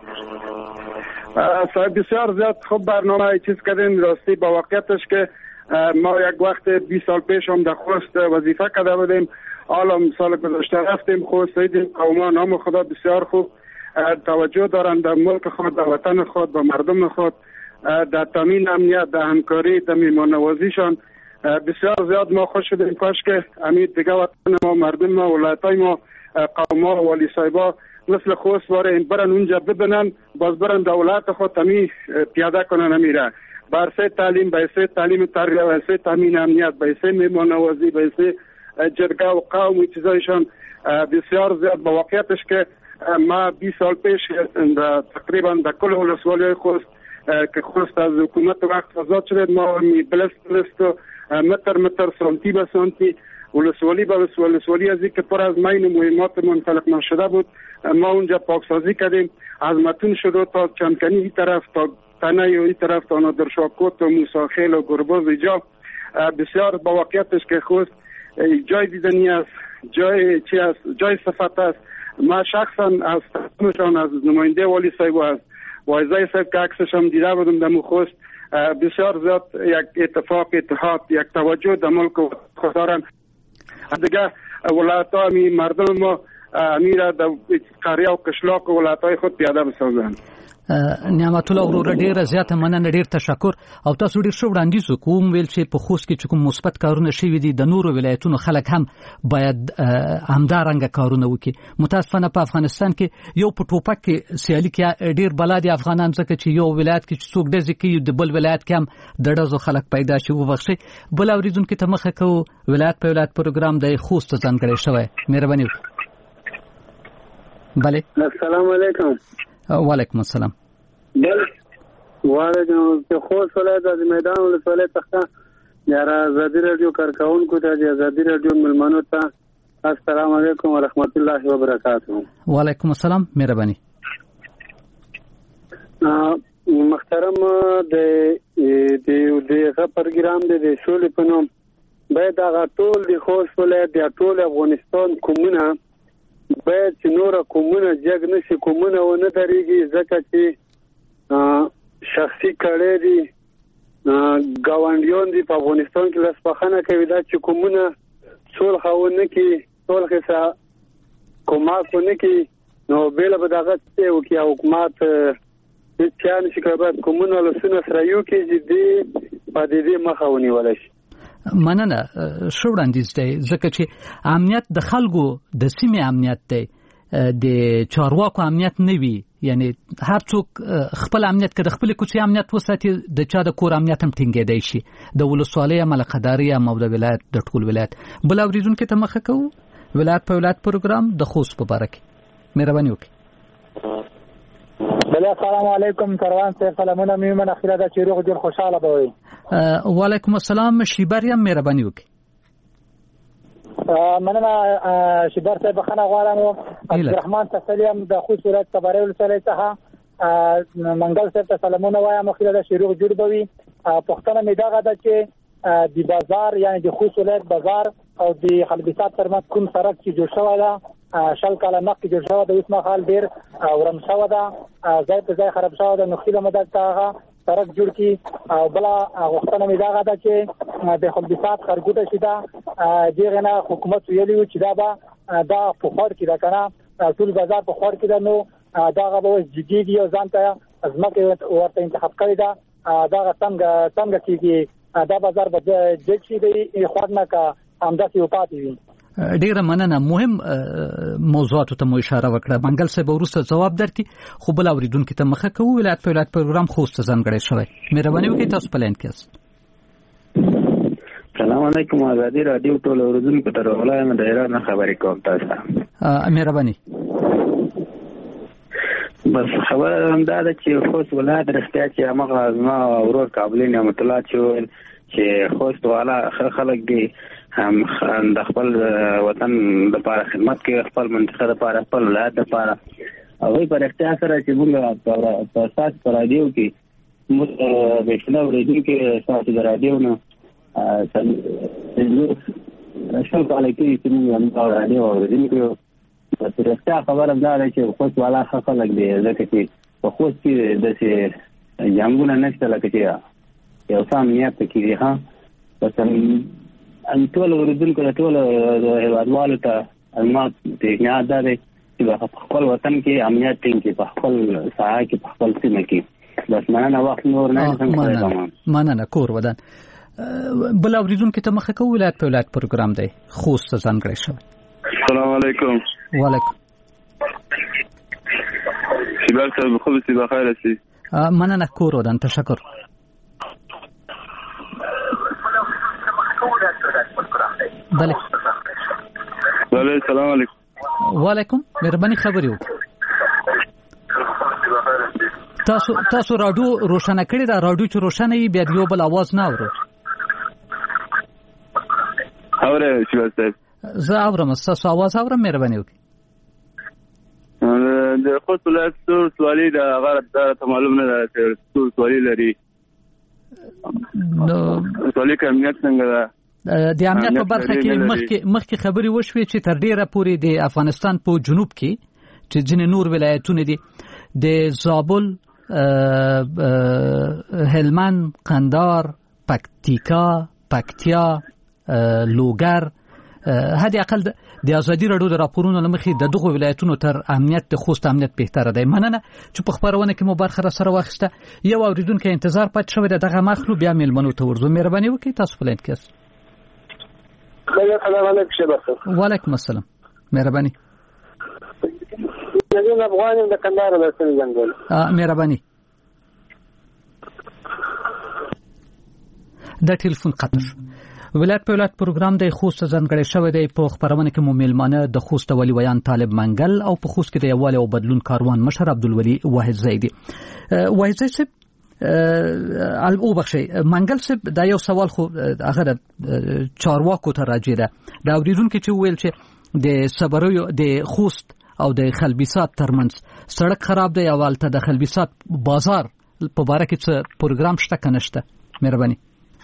صاحب بسیار زیاد خوب برنامه چیز کردین. راستی با واقعیتش که ما یک وقت بیست سال پیش هم در خوست وظیفه کرده بودیم. حالا سال گذشته رفتیم خوست دیدیم قوما نام خدا بسیار خوب توجه دارند در ملک خود، در وطن خود، به مردم خود، در تامین امنیت، در همکاری، در میهمان نوازیشان بسیار زیاد ما خوش شدیم. کاش که امید دیگه وطن ما، مردم ما، ولایتای ما، قوما و ولی صاحبا مثل خوست باره این برن اونجا ببینن، باز برن دولت خود تمی پیاده کنن. امیره برسه تعلیم، برسه تعلیم تربیه، برسه تامین امنیت، برسه میهمان نوازی، برسه جرگه و قوم و چیزایشان بسیار زیاد. با واقعیتش که ما بیست سال پیش تقریبا در کل ولسوالی خوست که خوست از حکومت وقت آزاد شد، ما می بلست بلست متر متر سانتی به سانتی ولسوالی به ولسوالی از که پر از مین مهمات منطلق نشده بود ما اونجا پاکسازی کردیم. از متون شد تا چمکنی این طرف تا تنه این طرف تا نادرشاکوت و موساخیل و گرباز اینجا بسیار. با واقعیتش که خوست جای دیدنی است، جای چی است، جای صفت است. ما شخصا از تماشان از نماینده والی صاحب و از وایزای صاحب که عکسش هم دیده بودم در خوست بسیار زیاد یک اتفاق، اتحاد، یک توجه در ملک و خوددارن. دیگه ولایت ها می مردم ما میره در قریه و کشلاک و ولایت های خود پیاده بسازن. نعمت الله ورور ډیره زیاته مننه، ډیر تشکر. او تاسو ډیر ښه وړاندیز کوم ویل چې په خوست کې کوم مثبت کارونه شوي دي د نورو ولایتونو خلک هم باید همدارنګه کارونه وکړي. متاسفانه په افغانستان کې یو په ټوپک کې سیالي کې ډیر بلا دي افغانان، ځکه چې یو ولایت کې څوک ډزې کوي د بل ولایت کې هم د ډزو خلک پیدا شي. وبخښئ بل اوریدونکو ته مخه کوو. ولایت په ولایت پروګرام د خوست ځانګړی شوی. مهرباني وکړئ. بله السلام علیکم. وعلیکم السلام. بل وعلیکم چې خوست ولایت د میدان ولسوالۍ څخه یاره آزادي رادیو کارکونکو ته د آزادي رادیو ملمنو ته السلام علیکم ورحمت الله وبرکاته. وعلیکم السلام. مهرباني. محترم د د دغه پروګرام د سولې په نوم باید هغه ټول د خوست ولایت د ټول افغانستان کومونه باید چې نور کومونه جګ نشي، کومونه ونه درېږي، ځکه چې شخصي کړي دي ګاونډیان دي په افغانستان کې لاسپخانه کوي دا چې کومونه صلح ونه کوي، صلح سره کومک ونه کوي، نو بل به دغه څه وکي حکومت چې ان شي کړه کومونه لسونه سره یو کې دي په دې مخه ونیول شي. مننه شو وړاندیز دی، ځکه چې امنیت د خلکو د سیمې امنیت دی، د چارواکو امنیت نه وي. یعنی هر څوک خپل امنیت کړي، خپل کوچي امنیت وساتي، د چا د کور امنیت هم ټینګېدای شي، د ولسوالۍ ملقداري او د ولایت د ټول ولایت. بل اوریدونکو ته مخه کوو. ولایت په ولایت پروګرام د خوست په باره کې. مهرباني وکړئ. بله السلام علیکم. کاروان صاحب سلامونه. میمن اخیره د چیروغ ډیر خوشاله بوي. وعلیکم السلام. شیبریم مهرباني وکړئ. مننه شیبر صاحب بخښنه غواړم. عبدالرحمن تسلیم د خوست ولایت تبارې ولسوالۍ څخه منګل صاحب ته سلامونه وایم. اخیره د چیروغ جوړ بوي. پښتنه مې دغه ده چې د بازار یعنی د خوست ولایت بازار او د خلبیسات ترمنځ کوم سړک چې جوړ شوی ده شل کاله مخکې جوړ شوی ده، اوس مهال ډېر ورم شوی ده، ځای په ځای خراب شوی ده، نو خیله مو ده چې هغه سړک جوړ کړي. او بله غوښتنه مې دغه ده چې د خلبیسات ښارګوټه چې ده دغې نه حکومت ویلي وو چې دا به دا په خوړ کې ده که نه ټول بازار په خوړ کې ده، نو دغه به اوس جدي او ځان ته ځمکه ورته انتخاب کړې ده. دغه څنګه څنګه کېږي دا بازار به جګ شي دی خوړ نه که همداسې وپاتې وي. ډیره مننه. مهم موضوعاتو ته مو اشاره وکړه. منګل صاحب وروسته ځواب درکړي، خو بل اوریدونکو ته مخه کوو. ولایت په ولایت پروګرام خوست ځانګړی شوی. مهرباني وکړئ تاسو په لاین کې یاست. السلام علیکم. آزادي رادیو ټول اوریدونکو ته راغلایم د ایران خبرې کوم تاسو. مهرباني. بس خبر هم دا ده چې خوست ولایت رښتیا چې هغه زما ورور کابل نعمت الله چې چې خوست والا خلک دي هم د خپل وطن لپاره خدمت کوي، خپل منطقه لپاره، خپل ولایت لپاره. او په اختیار سره چې موږ په اساس پر رادیو کې موږ به شنو رادیو کې تاسو د رادیو نه شل کاله کې چې موږ هم رادیو اوریدونکو په اختیار خبره ده چې خوست والا خلک دي، ځکه چې په خوست کې د جنګونه نشته لکه چې یو څه امنیت کې ها بس ان ټول اوریدونکو ته ټول هیوادوالو ته المات ته دا دی چې په خپل وطن کې امنیت ټینګي، په خپل ساحه کې، په خپل سیمه کې. بس مننه وخت نور نه څنګه مننه کور ودان. بل اوریدونکو ته مخه کوو. ولایت په ولایت پروګرام دی خوست ځانګړی شوی. السلام علیکم. وعلیکم. شباب صاحب خوب سی بخیر هستی؟ مننه کور ودان. تشکر. بله بله سلام علیکم. وعلیکم. مهرباني خبرې وکړئ. تاسو تاسو راډیو روښانه کړئ. دا راډیو چې روښانه وي بیا یو بل आवाज نه اورو. اوره شباب صاحب زه اورم. تاسو आवाज اورم. مهرباني وکړئ. د خوست ولایت څو سوالي د هغه ته معلوم نه ده چې څو سوالي لري. نو سوالي کمیت څنګه ده؟ د امنیت په برخه کې مخکې مخکې خبرې وشوې چې تر ډیره پورې د افغانستان په جنوب کې چې ځینې نور ولایتونه دي د زابل، هلمند، قندار، پکتیکا، پکتیا، لوګر، حد اقل د ازادي راډیو د راپورونو لمخې د دغه ولایتونو تر امنیت د خوست امنیت بهتره دی. مننه چې په خبرونه کې مو برخه سره واخیسته. یو اوریدونکو انتظار پات شوی دغه مخلو بیا میلمنو ته ورزو. مهرباني وکړئ تاسو په لاین کې. السلام علیکم شباب. وعلیکم السلام. مهرباني. زه افغان یم د کندهار د سن زنګول. ا مهرباني. د ټلیفون قطع شو. ولایت په ولایت پروګرام د خوست ځانګړی شوی دی. په خبرونه کې مو میلمانه د خوست ولي ویان طالب منګل او په خوست کې د یووالي او بدلون کاروان مشر عبدالولي واحد زیدی. واحد زیدی صاحب او بخشي منګل صاحب دا یو سوال خو هغه چارواکو ته راځي ده. دا اوریدونکو چې ویل چې د صبرو د خوست او د خلبیسات ترمنځ سړک خراب دی او البته د خلبیسات بازار په باره کې څه پروګرام شته کنه شته. مهرباني.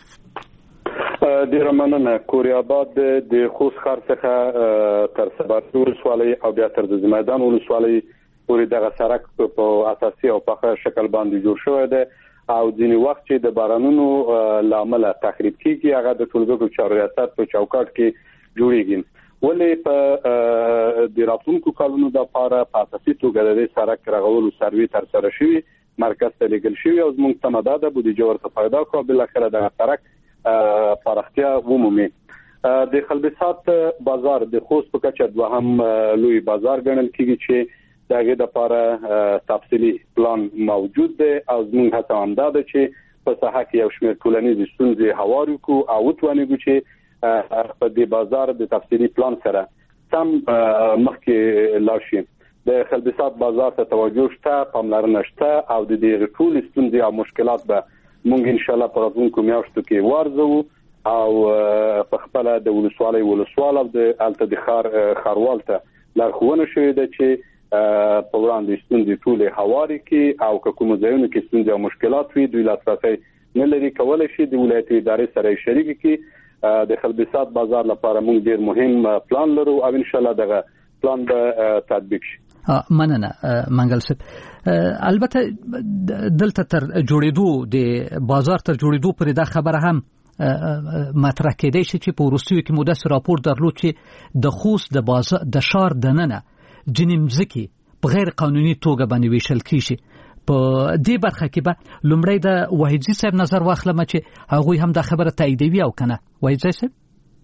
ډیره مننه. کوري آباد د خوست ښار څخه تر سبات ولسوالۍ او بیا تر د زمیدان ولسوالۍ پورې دغه سړک په اساسي او په شکل باندې جوړ شوی دی او ځینې وخت چې د بارانونو لامل تخریب کیږي هغه د ټولګو چارو ریاست په چوکاټ کې جوړیږي. ولې په د راتلونکو کالونو د لپاره په اساسي توګه د سړک رغولو سروي تر سره شوی مرکز ته لګل شوی او زموږ تمداده بودیجه ورته پیدا کړو. بل اخر د سړک پراختیا ومومي. د خلبیسات بازار د خوست په کچه دوهم لوی بازار ګڼل کیږي چې دغه د لپاره تفصیلی پلان موجود دی او زموږ هڅه هم ده چې په ساحه کې یو شمېر ټولنیز ستونزې هوارو کو او توانېږو چې په دې بازار د تفصیلی پلان سره سم مخکې لاړ شي. د خلبیسات بازار ته توجه شته، پاملرنه شته او د دې ټول ستونزې او مشکلات به مونږ ان شاء الله په راتلونکو میاشتو کې وارزو او په خپل د ولسوالۍ ولسوال او د الته د خار خاروال ته لارښوونه شوې ده چې په وړاندې ستونزې ټول هواري کې او کوم ځایونو کې ستونزې او مشکلات وي دوی لاسرسي نه لري کولای شي د ولایت ادارې سره شریک کې د خلبیسات بازار لپاره مونږ ډیر مهم پلان لرو او ان شاء الله دغه پلان به تطبیق شي. مننه منګل صاحب. البته دلته تر جوړېدو د بازار تر جوړېدو پرې دا خبره هم مطرح کېدای شي چې په وروستیو کې مو داسې راپور درلود چې د خوست د بازار د شار دننه ځینې مځکې په غیر قانوني توګه باندې ویشل کیږي. په دې برخه کې به لومړی د واحدزي صاحب نظر واخلم چې هغوی هم دا خبره تاییدوي او کنه. واحدزي صاحب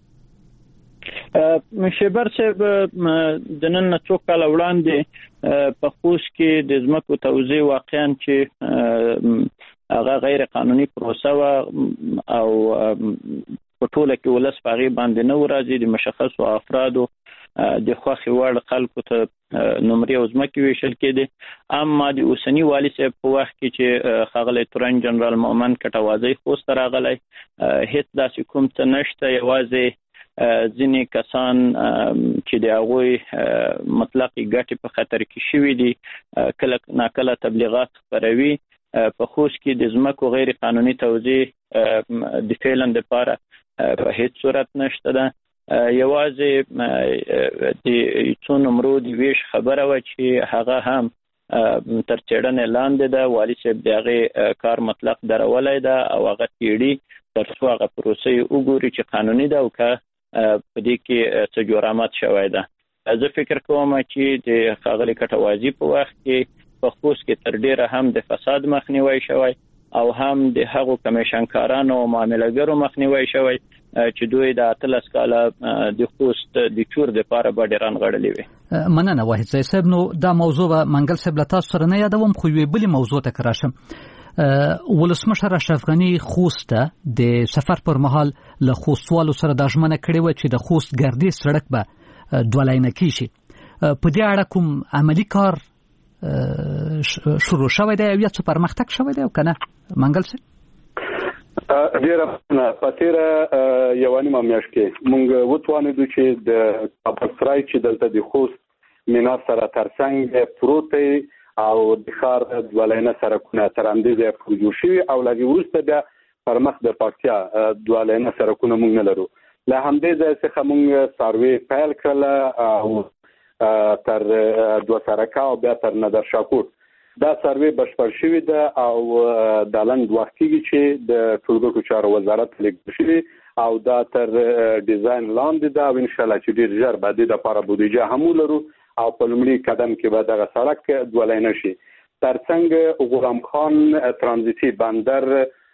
شبر صاحب د نن څو کال وړاندې په خوست کې د ځمکو توزیع واقعا چې هغه غیر قانوني پروسه و او په ټوله کې ولس باغې باندې نه ورازي د مشخصو افرادو د خوخي وړ خلکو ته نمرې او ځمکې ویشل کېدي. اما د اوسنی والی صاحب په وخت کې چې ښاغلی تورن جنرال مومن کټوازی خوست راغلی هیڅ داسې کوم څه نشته. یوازې ځینې کسان چې د هغوی مطلقي ګټې په خطر کې شوي دي کله ناکله تبلیغات خپروي. په خوست کې د ځمکو غیر قانوني توزیع د فعلا دپاره په هیڅ صورت نشته ده. یوازې د څو نمرو د ویش خبره وه چې هغه هم تر څېړنې لاندې ده. والي صاحب د هغې کار مطلق درولی ده او هغه څېړي تر څو هغه پروسه یې وګوري چې قانوني ده او که په دې کې څه جرامت شوی ده. زه فکر کوم چې د ښاغلي کټوازي په وخت کې په خوست کې تر ډیره هم د فساد مخنیوی شوی او هم د هغو کمیشنکارانو او معاملهګرو مخنیوی شوی چې دوی د اتلس کاله د خوست د چور د پاره به ډیران غړلې وي. مننه واحد صاحب. نو دا موضوع به منګل صاحب له تاسو سره نه یادوم خو یوې بلې موضوع ته راشم. ولسمشر اشرف غنی خوست د سفر پر مهال له خوستوالو سره د ژمنه کړې و چې د خوست ګردی سړک به دوه لاینه کیږي. په دې اړه کوم عملی کار شروع شوی دی او یا څه پرمختګ شوی دی او کنه منګل صاحب؟ ډیره په تیره یوه نیمه میاشت کې موږ وتوانېدو چې د کابل سرای چې دلته د خوست مینار سره ترڅنګ پروت دی او د ښار دوه لاینه سړکونه تر همدې ځایه پورې جوړ شوي او له هغې وروسته بیا پر مخ د پکتیا دوه لاینه سړکونه موږ نه لرو. له همدې ځای څخه موږ سروې پیل کړله او تر دوه سرکه او بیا تر نادر شاکور دا سروې بشپړ شوې ده او د لنډ وخت کېږي چې د ټولګټو چارو وزارت لیږل شوي او دا تر ډیزاین لاندې دا ان شاء الله چې ډیر ژر به د لپاره بودیجه هم ولرو او په لومړي قدم کې به دغه سړک دولینه شي. ترڅنګ غلام خان ترانزیتي بندر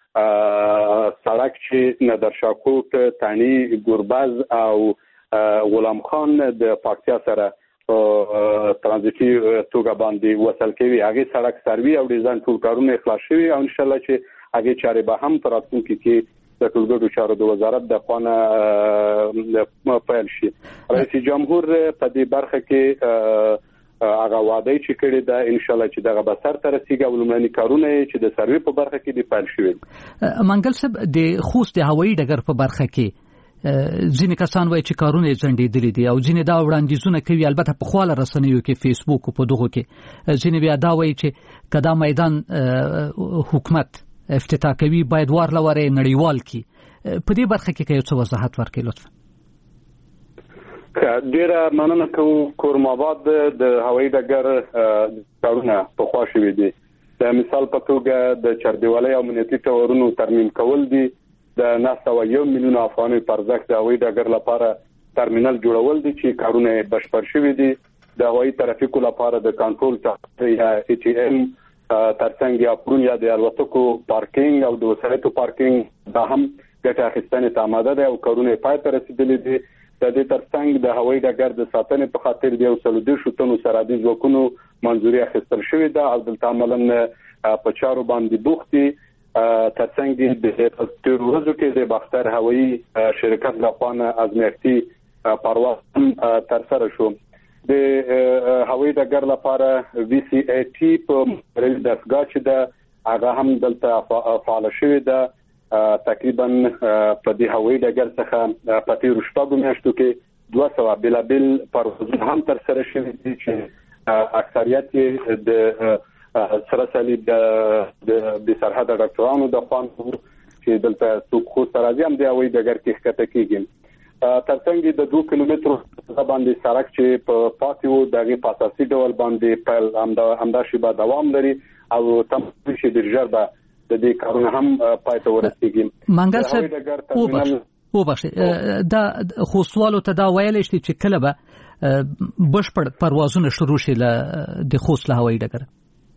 سړک چې ندرشاکوټ، تانی، ګوربز او غلام خان د پاکستان سره ترانزیتي توګه باندې وصل کوي، هغه سړک سروي او ډیزاین ټول کارونه خلاص شوي او ان شاء الله چې هغه چارې به هم تر راتلونکي کې د ټولګټو چارو د وزارت د خوانه پیل شي. رئیس جمهور په دې برخه کې هغه وعده چې کړی دا ان شاء الله چې دغه به سر ته رسیږي او لومړني کارونه چې د سروي په برخه کې د پیل شوي. منګل صاحب د خوست د هوایي ډګر په برخه کې ځینې کسان وایي چې کارونه یې ځنډېدلي دي او ځینې دا وړاندیزونه کوي، البته په خواله رسنیو کې فیسبوک په دغو کې ځینې بیا دا وایي چې کدا میدان حکومت افتتاح کوي باید وارلوره نړیوال کی په دې برخه کې یو څه وضاحت ورکړئ لطفا. ډیره مننه کوم. کورماباد د هوایي ډګر کارونه په خوا شوي دي. د مثال په توګه د چردیوالۍ او امنیتي ټاورونو ترمیم کول دي، د نه سوه یو میلیون افغانۍ په ارزښت د هوایي ډګر لپاره ترمینل جوړول دي چې کارونه بشپړ شوي دي. د هوایي ترافیکو لپاره د کنټرول ټاور یا ای ټي ام ترڅنګ یا پرون یا د الوتکو پارکینګ او د وسایطو پارکینګ دا هم ګټه اخیستنې ته آماده ده او کارونه پای ته رسیدلي دي. د دې ترڅنګ د هوایي ډګر د ساتنې په خاطر د یو سل دېرشو تنو سرحدي ځواکونو منځوري اخیستل شوې ده او دلته عملاً په چارو باندې بوخت دي. ترڅنګ د تیر ورځو کې د باختر هوایي شرکت لخوا ازمیښتي پرواز ترسره شو. د هوایي ډګر لپاره وی سی ای ټي په ریل دستګاه چې ده هغه هم دلته فعال شوې ده. تقریبا په دې هوایي ډګر څخه په تیرو شپږو میاشتو کې دوه سوه بېلابېل پروازونه هم ترسره شوي دي چې اکثریت یې د سراسري د بې سرحده ډاکټرانو د خوا چې دلته څوک خوست راځي هم د هوایي ډګر کې ښکته کېږي. ترڅنګ د دوه کیلومترو باندې سړک چې په پاتې وو دغه په اساسي ډول باندې پیل همدا شی به دوام لري او تم شي د ژر به د دې کارونه هم پای ته ورسیږي. منګل صاحب وبخښئ دا خوستوالو ته دا ویل شي چې کله به بشپړ پروازونه شروع شي د خوست له هوایي ډګر.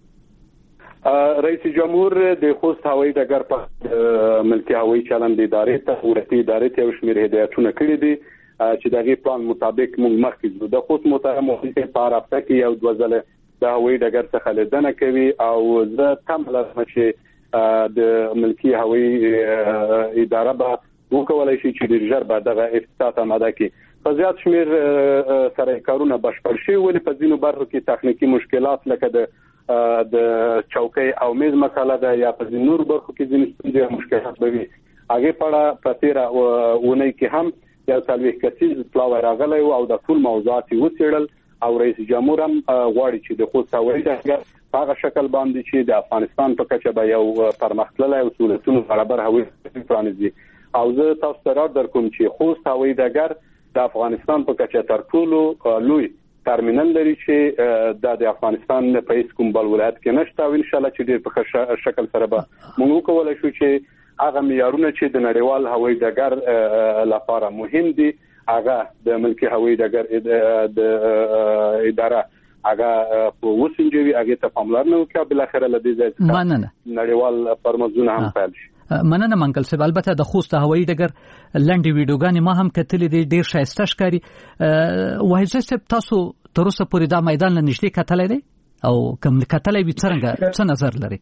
رئیس جمهور د خوست هوایي ډګر په ملکی هوایي چلند ادارې ته ورته ادارې ته شمیر هدایتونه کړې دي چې دغه پلان مطابق موږ مخکې ځو. د خوست محترم مفتي په هفته کې یو دوه ځله د هوایي ډګر څخه لیدنه کوي او زه تم لرم چې د ملکی هوایي اداره به وکولای شي چې د ژر به دغه افتتاح آماده کړي. په زیات شمیر سره کارونه بشپړ شي ولې په ځینو برخو کې تخنیکی مشکلات لکه د د چوکۍ او میز مسله ده یا په نور برخو کې ځینې ستونزې مشکلات به وي. هغه په پاتېره ونې کې هم یو څلوېښت کسیز پلاوی راغلی او د ټول موضوعات یې وڅېړل او رئیس جمهور هم غواړي چې د خوست هوایي ډګر په هغه شکل باندې چې د افغانستان په کچه به یو پرمختللی او سهولتونو برابر هوایي پرانیزي. او زه تاسو ته راډ درکوم چې خوست هوایي ډګر د افغانستان په کچه تر ټولو لوی ترمینل لري چې د افغانستان په هیڅ کوم بل ولایت کې نشته او ان شاء الله چې ډېر په شکل سره به موږ وکولای شو چې هغه معیارونه چې د نړیوال هوایي ډګر لپاره مهم دي هغه د ملکی هوایي ډګر د اداره هغه په وسنجوي هغه ته پاملرنه وکړي بل اخر له دې ځای نړیوال پرمزونه هم پیل شي. مننه منګل صاحب. البته د خوست هوایي ډګر لنډي ویډیوګانې ما هم کتلې دي، ډېر ښایسته ښکاري. وایي صاحب تاسو تر اوسه پورې دا میدان له نږدې کتلی دی او کوم کتلی وي څرنګه څه نظر لري؟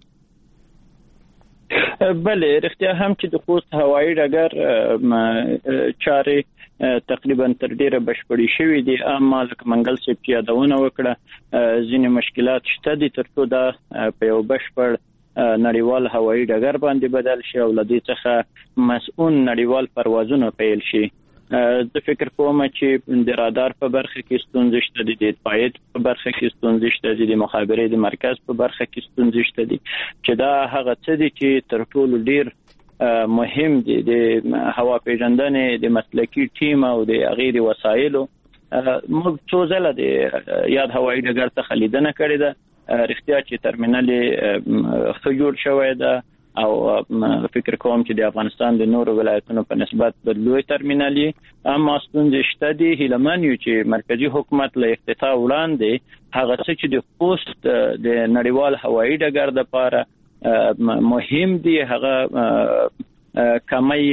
بله رښتیا هم چې د خوست هوایي ډګر چارې تقریبا تر ډیره بشپړې شوې دي، اما لکه منګل صاحب چې یادونه وکړه ځینې مشکلات شته دي تر څو دا په یو بشپړ نړیوال هوایي ډګر باندې بدل شي او لدې څخه مسؤل نړیوال پروازونه پیل شي. زه فکر کوم چې د رادار په برخه کې ستونزې شته دي، د اطفائیې په برخه کې ستونزې شته دي، د مخابرې د مرکز په برخه کې ستونزې شته دي چې دا هغه څه دي چې تر ټولو ډیر مهم دي. د هوا پیژندنې د مسلکي ټیم او د غیر وسایلو موږ څو ځله د یاد هوایي ډګر څخه لیدنه کړې ده. رښتیا چې ترمینل ښه جوړ شوی ده او فکر کوم چې د افغانستان د نورو ولایتونو په نسبت د لوی ترمینالي اما ستونزې شته دي. هیلمن یو چې مرکزی حکومت له افتتاح وړاندې هغه څه چې د خوست د نړیوال هوایي ډګر لپاره مهم دي هغه کمی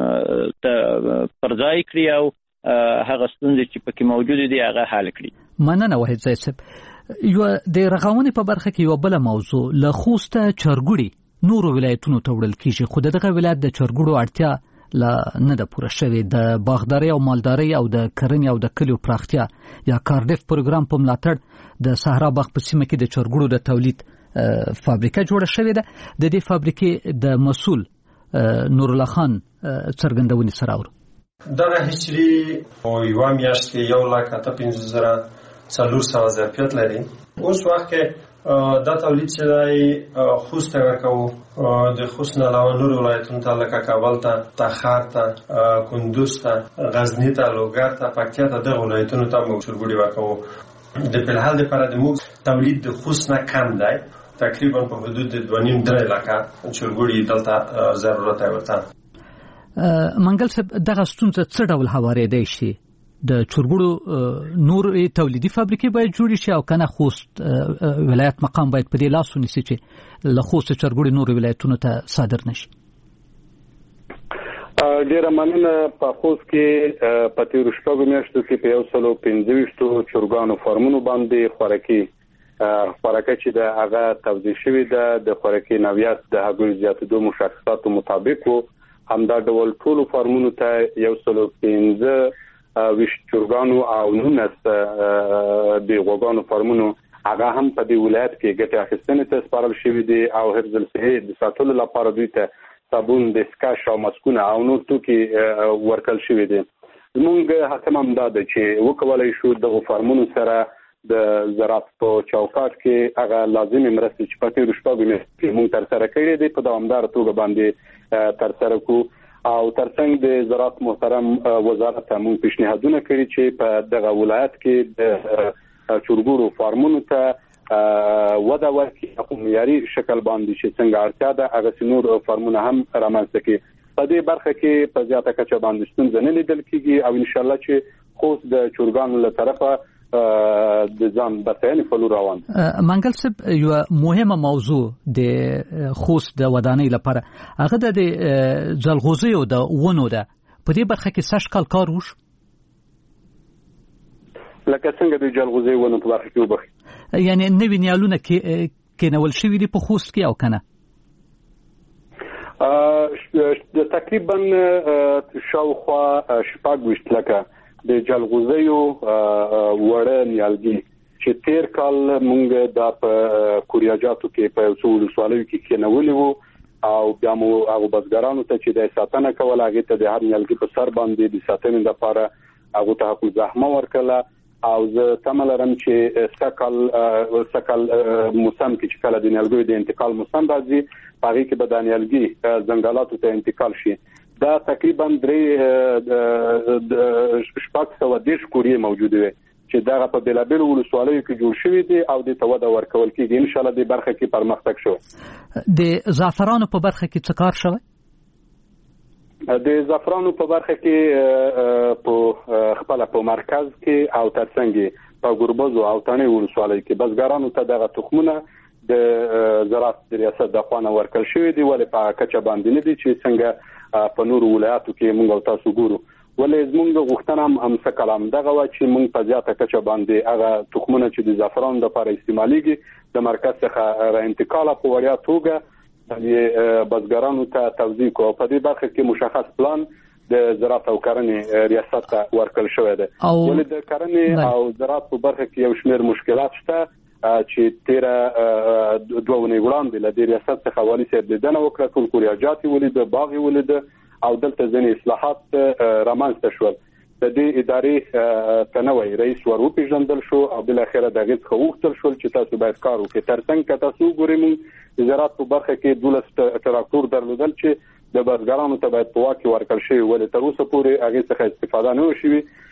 پرځای کړی او هغه ستونزې چې پکې موجود دي هغه حل کړي. مننه وحید زیسب. یو د رغونې په برخه کې یو بل موضوع له خوست چرګوړي نورو ولایتونو ته وړل کیږي، خو دغه ولایت د چرګوړو اړتیا لا نه ده پوره شوې. د باغداري او مالداري او د کرنې او د کلیو پراختیا یا کارډف پروګرام په ملاتړ د صحرا باغ په سیمه کې د چرګوړو د تولید فابریکه جوړه شوې ده. د دې فابریکې د مسؤل نور الله خان څرګندونې سره اورو. دغه هچري او یو میاشت کې یو لک اته پنځه زره څلور سوه ظرفیت لري. اوس وخت کې دا تولید چې دی خوست ته ورکوو، د خوست نه علاوه نور ولایتونو ته لکه کابل ته، تخار ته، کندوز ته، غزني ته، لوګر ته، پکتیا ته، دغه ولایتونو ته موږ چرګوړي ورکوو. د فلحال لپاره د موږ تولید د خوست نه کم دی، تقریبا په حدود د دوه نیم درې لکه چرګوړي دلته ضرورت ورته. منګل صاحب دغه ستونزه څه ډول هوارېدای شي؟ د چرګوړو نور تولیدي فابریکې باید جوړې شي او کنه خوست ولایت مقام باید په دې لاس ونیسي چې له خوست چرګوړي نور ولایتونو ته صادر نشي. ډیره مننه. په خوست کې په تیرو شپږو میاشتو کې په یو سلو پنځه ویشتو چرګانو فارمونو باندې خوراکي خوراکه چې د هغه توزیع شوې ده د خوراکي نوعیت د هغوی زیاتېدو مشخصاتو مطابق وو. همدا ډول ټولو فارمونو ته یو سلو پنځه ویشت چرګانو او نونس د غوګانو فارمونو هغه هم په دې ولایت کې ګټه اخیستنې ته سپارل شوې دي او حفظ الصحه د ساتلو لپاره دوی ته صابون، دستکش او ماسکونه او نور توکي ورکړل شوې دي. موږ هڅه هم دا ده چې وکولای شو د فارمونو سره د زراعت په چوکاټ کې هغه لازمي مرستې چې په تیرو شپږو میاشتو کې موږ تر سره کړې دي په دوامداره توګه باندې تر سره کوو. او ترڅنګ د زراعت محترم وزارت هم پیشنهادونه کړي چې په دغه ولایت کې د چرګوړو فارمونو ته وده ورکړي په معیاري شکل باندې چې څنګه اړتیا ده هغه نور فارمونه هم رامنځته کړي. په دې برخه کې په زیاته کچه باندې ستونزه نه لیدل کیږي او ان شاء الله چې خوست د چرګانو له طرفه د ځان بسنې په لور روان. منګل صاحب یو مهمه موضوع د خوست د ودانۍ لپاره هغه د ځلغوزیو د ونو ده. په دې برخه کې څه شکل کار وش؟ لکه څنګه د ځلغوزیو ونو په برخه کې وبخي یعنی نوی نیالونه کې کېنول شوي دي په خوست کې او کنه؟ د تقریبا شاوخوا شپږ ویشت لکه د جلغوزیو وړه نیالګي چې تیر کال مونږ د کوریاجاتو کې په اصول سوالو کې کېنولې وو او بیا مو هغه بزګرانو ته چې د ساتنه کوله هغه ته د هر نیالګي په سر باندې د ساتنې لپاره هغه ته حق زحمه ورکړه او زه تمل لرم چې سکل سکل موسم کې چې کله د نیالګیو د انتقال موسم راځي هغه کې به د نیالګي ځنګلاتو ته انتقال شي. دا تقریبا درې شپږ سوه دېرش کورې موجوده وي چې دا په بلابل ولسوالیو کې جوړ شوی دي او د توده ورکول کېږي. ان شاء الله د برخه کې پرمختګ شو. د زعفرانو په برخه کې څه کار شوی؟ د زعفرانو په برخه کې په خپل په مرکز کې او ترڅنګ په ګوربز او تانه ولسوالۍ کې بزګرانو ته دغه تخمونه د زراعت ریاست د خوانه ورکل شوی دی ولې په کچه باندې نه دي چې څنګه په نور ولایاتو کې موږ تاسو ګورو. ولې زموږ غوښتنه هم هم څه کلام دغه و چې موږ په زیاته کچه باندې هغه تخمونه چې د زعفرانو لپاره استعماليږي د مرکز څخه را انتقال په وړیا توګه د بزګرانو ته توزیع کوو. په دې برخه کې مشخص پلان د زراعت او کرنې ریاست ته ورکل شوی دی. ولې د کرنې او زراعت په برخه کې یو شمېر مشکلات شته چې تیرا دوه ونې وړاندې له ریاست څخه والی صاحب لیدنه وکړه، ټول کوریاجات ولید، باغ ولید او دلته ځینې اصلاحات رامنځته شول. د دې ادارې تنوي رئیس ورو پیژندل شو او بل اخره دغه څخه وغوښتل شو چې تاسو باید کار وکړئ. ترڅنګ که تاسو ګورئ زراعت په برخه کې دولس تراکتور درلودل چې د بزګرانو ته باید په واکه ورکړل شي ولې تر اوسه پورې هغه څخه استفاده نه وشي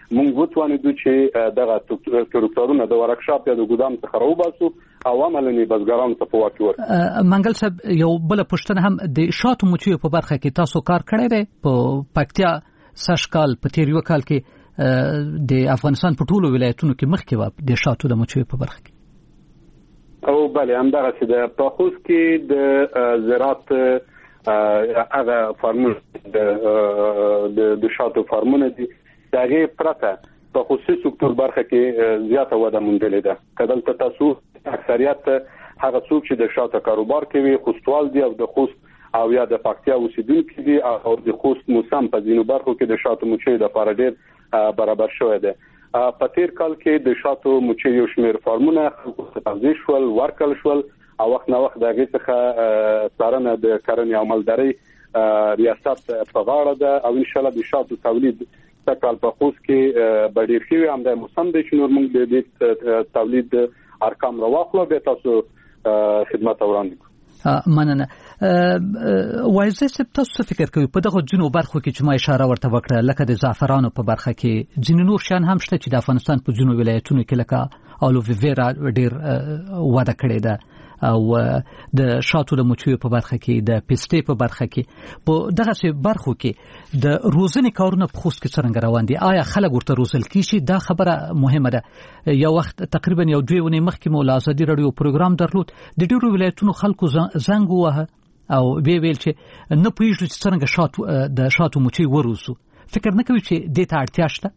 موږ وتوانیدو چې دغه ترکتورونه د ورکشاپ یا د ګودام څخه راوباسو او عملاً بزګرانو ته په واقع ورکړو. منګل صاحب یو بل پوښتنه هم د شاتو مچیو په برخه کې تاسو کار کړی دی په پکتیا سشکال په تیر یو کال کې د افغانستان په ټولو ولایتونو کې مخکې و د شاتو د مچیو په برخه کې. او بله همدغه چې د په خوست کې د زراعت هغه فارمونه د د شاتو فارمونه دي دغه پرته په خصوصي سکتور برخه کې زیاته وده موندلې ده. کله تاسو اکثریت هغه څوک چې د شاتو کاروبار کوي خوستوال دي او د خوست او یا د پکتیا اوسیدونکو دي او د خوست موسم په ځینو برخو کې د شاتو مچیو د لپاره ډېر برابر شوی دی. په تیر کال کې د شاتو مچیو شمیر فارمونه خلکو ته شول ورکل شول او وخت نه وخت دغه څخه څارنه د کرنې او مالدارۍ ریاست په غاړه ده او ان شاء الله د شاتو تولید تکال په خوست کې بډیر شي هم د موسم د شنور موږ د تولید ارقام راوخلو به تاسو خدمت وړاندې کوو. مننه. وایزه سپ تاسو فکر کوي په دغه جنو برخو کې چې ما اشاره ورته وکړه لکه د زعفرانو په برخه کې ځینې نور شان هم شته چې د افغانستان په جنو ولایتونو کې لکه اولوویرا ډیر وده کړې ده او د شاتو د مچیو په برخه کې د پسته په برخه کې په دغه څه برخو کې د روزنې کارونه په خوست کې څنګه روان دي؟ آیا خلک ورته روزل کیږي؟ دا خبره مهمه ده. یو وخت تقریبا یو دوه ونې مخکې مو آزادي رادیو پروګرام درلود د ډیرو ولایتونو خلکو زنګ ووهه او به ویل چې نه پوهیږي چې څنګه شاتو د شاتو مچي وروسو. فکر نه کوي چې د ته اړتیا شته؟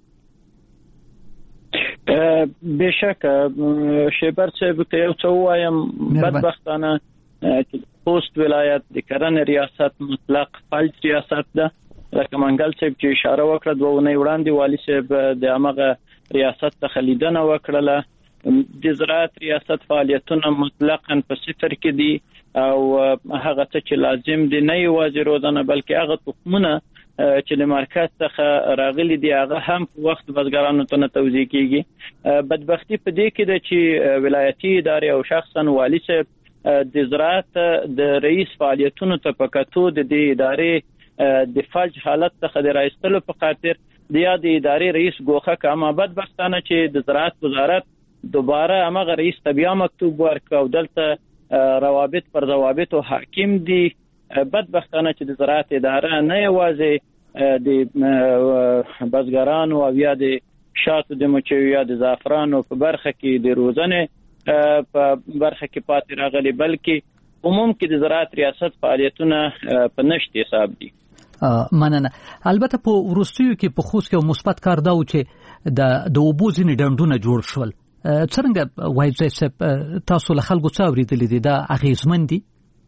بشک شیبر صاحب ته یو څه وایم بدبختانه خوست ولایت د کرنې ریاست مطلق فلج ریاست ده. لکه منګل صاحب چې اشاره وکړه دوه ونې وړاندې والی صاحب د هغه ریاست ته خلیدنه وکړله. د زراعت ریاست فعالیتونه مطلقاً په صفر کې دي او هغه څه چې لازم دي نه یوازې روزنه بلکې هغه تخمونه چې د مرکز څخه راغلي دي هغه هم په وخت بزګرانو ته نه توزیع کیږي. بدبختی په دې کې ده چې ولایتي ادارې او شخصا والی صاحب د زراعت د رئیس فعالیتونو ته په کتو د دې ادارې د فلج حالت څخه د راایستلو په خاطر د یاد ادارې رئیس ګوخه کما بدبختانه چې د زراعت وزارت دوباره هغه رئیس ته بیا مکتوب ورکړ او دلته روابط پر ضوابط او حاکم دي. بدبختانه چې د زراعت اداره نه یوازې د بزګرانو او یا د شاتو د مچیو یا د زعفرانو په برخه کې د روزنې په برخه کې پاتې راغلي بلکې عموم کې د زراعت ریاست فعالیتونه په نشت حساب دي. مننه. البته په وروستیو کې په خوست کې مثبت کار دا و چې د د اوبو ځینې ډنډونه جوړ شول. څنګه وایي چې تاسو له خلکو څه اورېدلي دي دا اغېزمن دي؟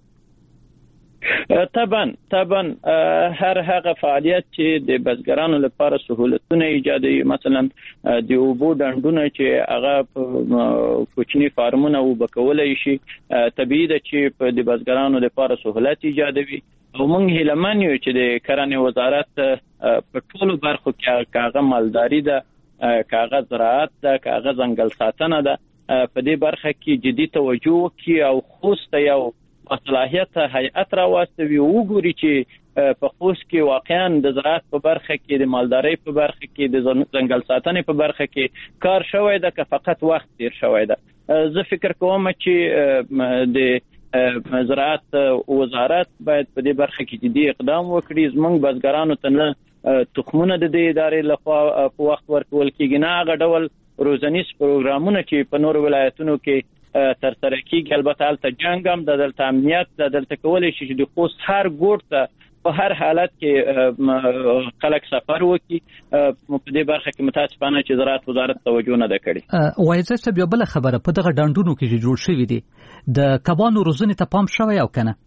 طبعا طبعا هر هغه فعالیت چې د بزګرانو لپاره سہولتونه ایجادوي مثلا د اوبو ډنډونه چې هغه کوچني فارمونه وبکولای شي طبيعي ده چې د بزګرانو لپاره سہولت ایجادوي او موږ هیلمن یو چې د کرنې وزارت په ټولو برخو کې کاغه مالداري ده کاغه زراعت ده کاغه ځنګل ساتنه ده په دې برخه کې جدي توجه وکړي او خوست یو صلاحیت هیئت راوستوي وګوري چې په خوست کې واقعا د زراعت په برخه کې د مالدارۍ په برخه کې د ځنګل ساتنې په برخه کې کار شوی ده که فقط وخت تیر شوی ده. زه فکر کوم چې د زراعت وزارت باید په دې برخه کې جدي اقدام وکړي. زموږ بزګرانو ته نه تخمونه د دې ادارې لخوا په وخت ورکول کېږي نه هغه ډول روزنیز پروګرامونه چې په نورو ولایتونو کې تر سره کېږي. البته هلته جنګ هم د دلته امنیت د دلته کولی شي چې د خوست هر ګوټ ته په هر حالت کې خلک سفر وکړي. په دې برخه کې متاسفانه چې زراعت وزارت توجه نه ده کړې. وایزه صاحب یو بله خبره په دغه ډنډونو کې چې جوړ شوي دي د کبانو روزنې ته پام شوی او که نه؟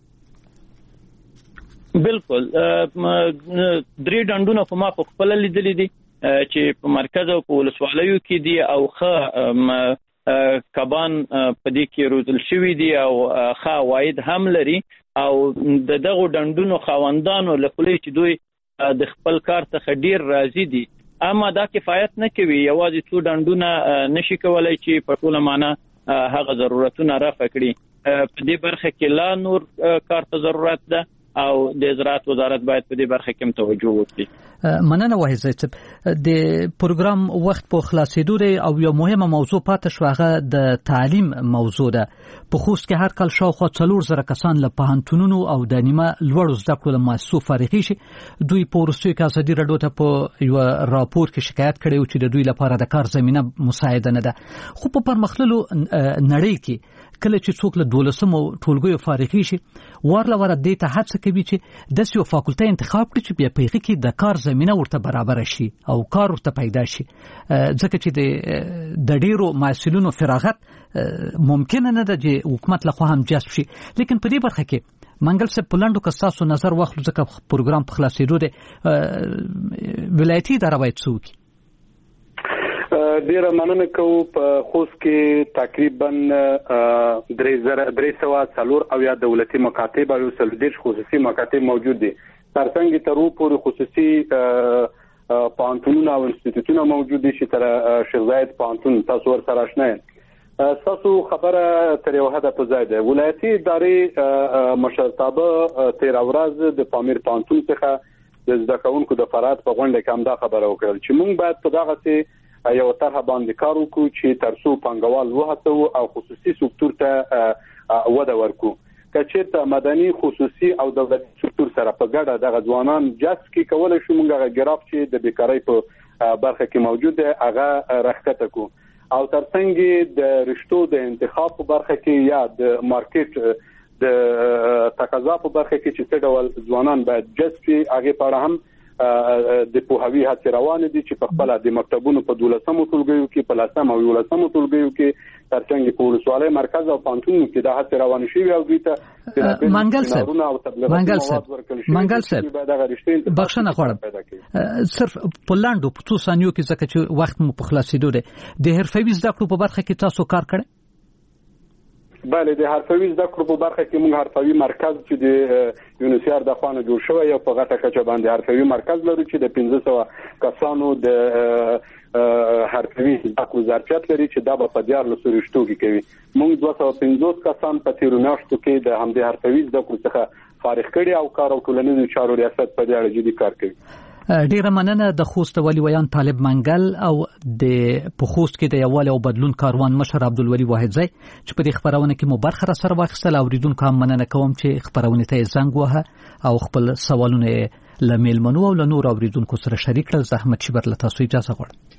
بالکل درې ډنډونه خو ما په خپله لیدلي دي چې په مرکز او په ولسوالیو کې دي او ښه کبان په دې کې روزل شوي دي او ښه عواید هم لري او د دغو ډنډونو خاوندانو له خولې چې دوی د خپل کار څخه ډیر راضي دي اما دا کفایت نه کوي. یوازې څو ډنډونه نشي کولای چې په ټوله معنا هغه ضرورتونه رفع کړي. په دې برخه کې لا نور کار ته ضرورت ده او د زراعت وزارت باید په دې برخه کې توجه وکړي. مننه وحید صاحب. د پروګرام وخت په خلاصېدو دی او یو مهمه موضوع پاتې شو، هغه د تعلیم موضوع ده. په خوست کې هر کال شاوخوا څلور زره کسان له پوهنتونونو او د نیمه لوړو زده کړو له مؤسسو فارغ شي. دوی په وروستیو کې ازادي راډیو ته په یو راپور کې شکایت کړی و چې د دوی لپاره د کار زمینه مساعده نه ده. خو په پرمختللو نړۍ کې کله چې څوک له دولسمو ټولګیو فارغ شي، ورله ور دې ته هڅه کوي چې د یو فاکولټي انتخاب کړي چې بیا په هغه کې د کار زمینه ورته برابر شي او کار ورته پیدا شي، ځکه چې د ډیرو محصلینو فراغت ممکن نه ده چې حکومت له خوا هم جذب شي. لیکن په دې برخه کې منګل صاحب په لاندو کې تاسو نظر واخلو، ځکه پروګرام په خلاصېدو دی. ولایتي اداره باید څه وکړي؟ ډیره مننه کوم. په خوست کې تقریبا درې سوه څلور اویا دولتي مکاتب او څلور خصوصي مکاتب موجود دي. ترڅنګ تر اوسه پورې خصوصي پوهنتونونه او انسټیټیوټونه موجود دي چې تر شیخ زاید پوهنتون تاسو ورسره آشنا یاست. تاسو خبره تر یو حده په ځای ده. ولایتي ادارې مشرتابه تیر ورځ د پامیر پوهنتون څخه د زده کوونکو د فرات په غونډه کې هم دا خبره وکړه چې موږ باید په دغه څه یو طرح باندې کار وکړو چې ترڅو پنګوال وهڅو او خصوصي سکتور ته وده ورکړو. کچېرته مدني خصوصي او دولتي سکتور سره په ګډه دغه ځوانان جذب کې کولای شو موږ هغه ګراف چې د بیکارۍ په برخه کې موجود دی هغه راښکته کو، او ترڅنګ د رشتو د انتخاب په برخه کې یا د مارکیټ د تقاضا په برخه کې چې څه ډول ځوانان باید جذب شي هغه په اړه هم د پوهاوی هڅې روانې دي چې په خپل د مکتبونو په دولسمو ټولګیو کې په لسم او یولسمو ټولګیو کې ترڅنګ په ولسوالۍ مرکز او پوهنتونونو کې دا هڅې روانې شوې او دوی ته منګل صاحب منګل صاحب منګل صاحب بخښنه غواړم، صرف په لاندو په څو ثانیو کې ځکه چې وخت مو په خلاصېدو دی. د حرفوي زده کړو په برخه کې تاسو کار کړی؟ بله، د حرفوي زده کړو په برخه کې موږ حرفوي مرکز چې د یونیسیار د خوانه جوړ شوی او په غټه کچه باندې حرفوي مرکز لرو چې د پنځه سوه کسانو د حرفوي زده کړو ظرفیت لري چې دا به په دیارلسو رشتو کې کوي. موږ دوه سوه پنځوس کسان په تیرو میاشتو کې د همدې حرفوي زده کړو څخه فارغ کړي او کار او ټولنیزو چارو ریاست په دې اړه جدي کار کوي. ډیره مننه د خوست والي ویان طالب منګل او د په خوست کې د یووالي او بدلون کاروان مشر عبدالولي واحدزی چې په دې خبرونه کې مو برخه را سره واخیستل. اوریدونکو هم مننه کوم چې خبرونه ته زنګ وهه او خپل سوالونه له میلمنو او له نور اوریدونکو سره شریک کړل. زحمت شي بر له تاسو اجازه غواړم.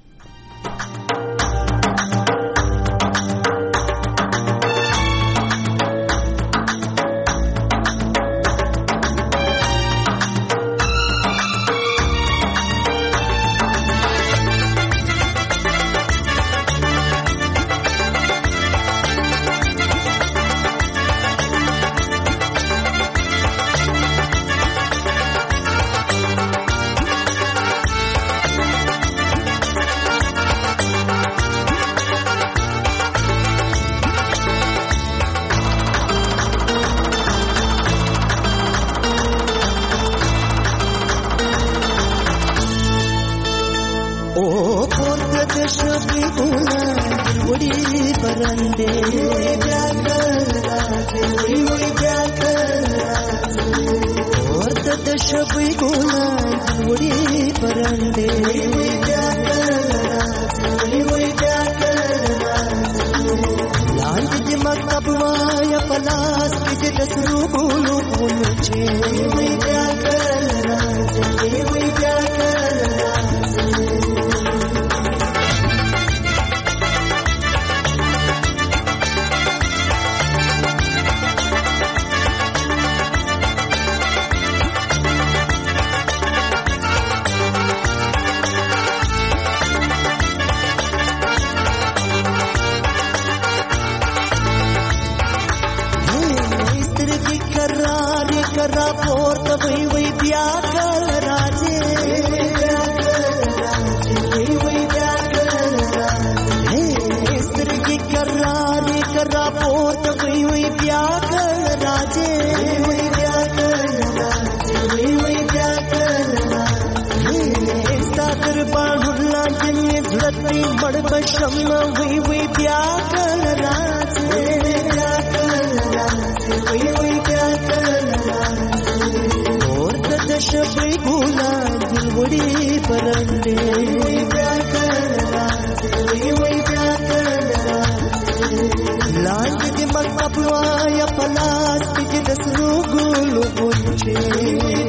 بشم وی وی بیا کل راځي بیا کل راځي وی وی بیا کل راځي اور د شپې ګولا ګلوړي پرندې وی بیا کل راځي وی وی بیا کل راځي لاند دې مکتب وایا پلاس کې د سرو ګلو غونچې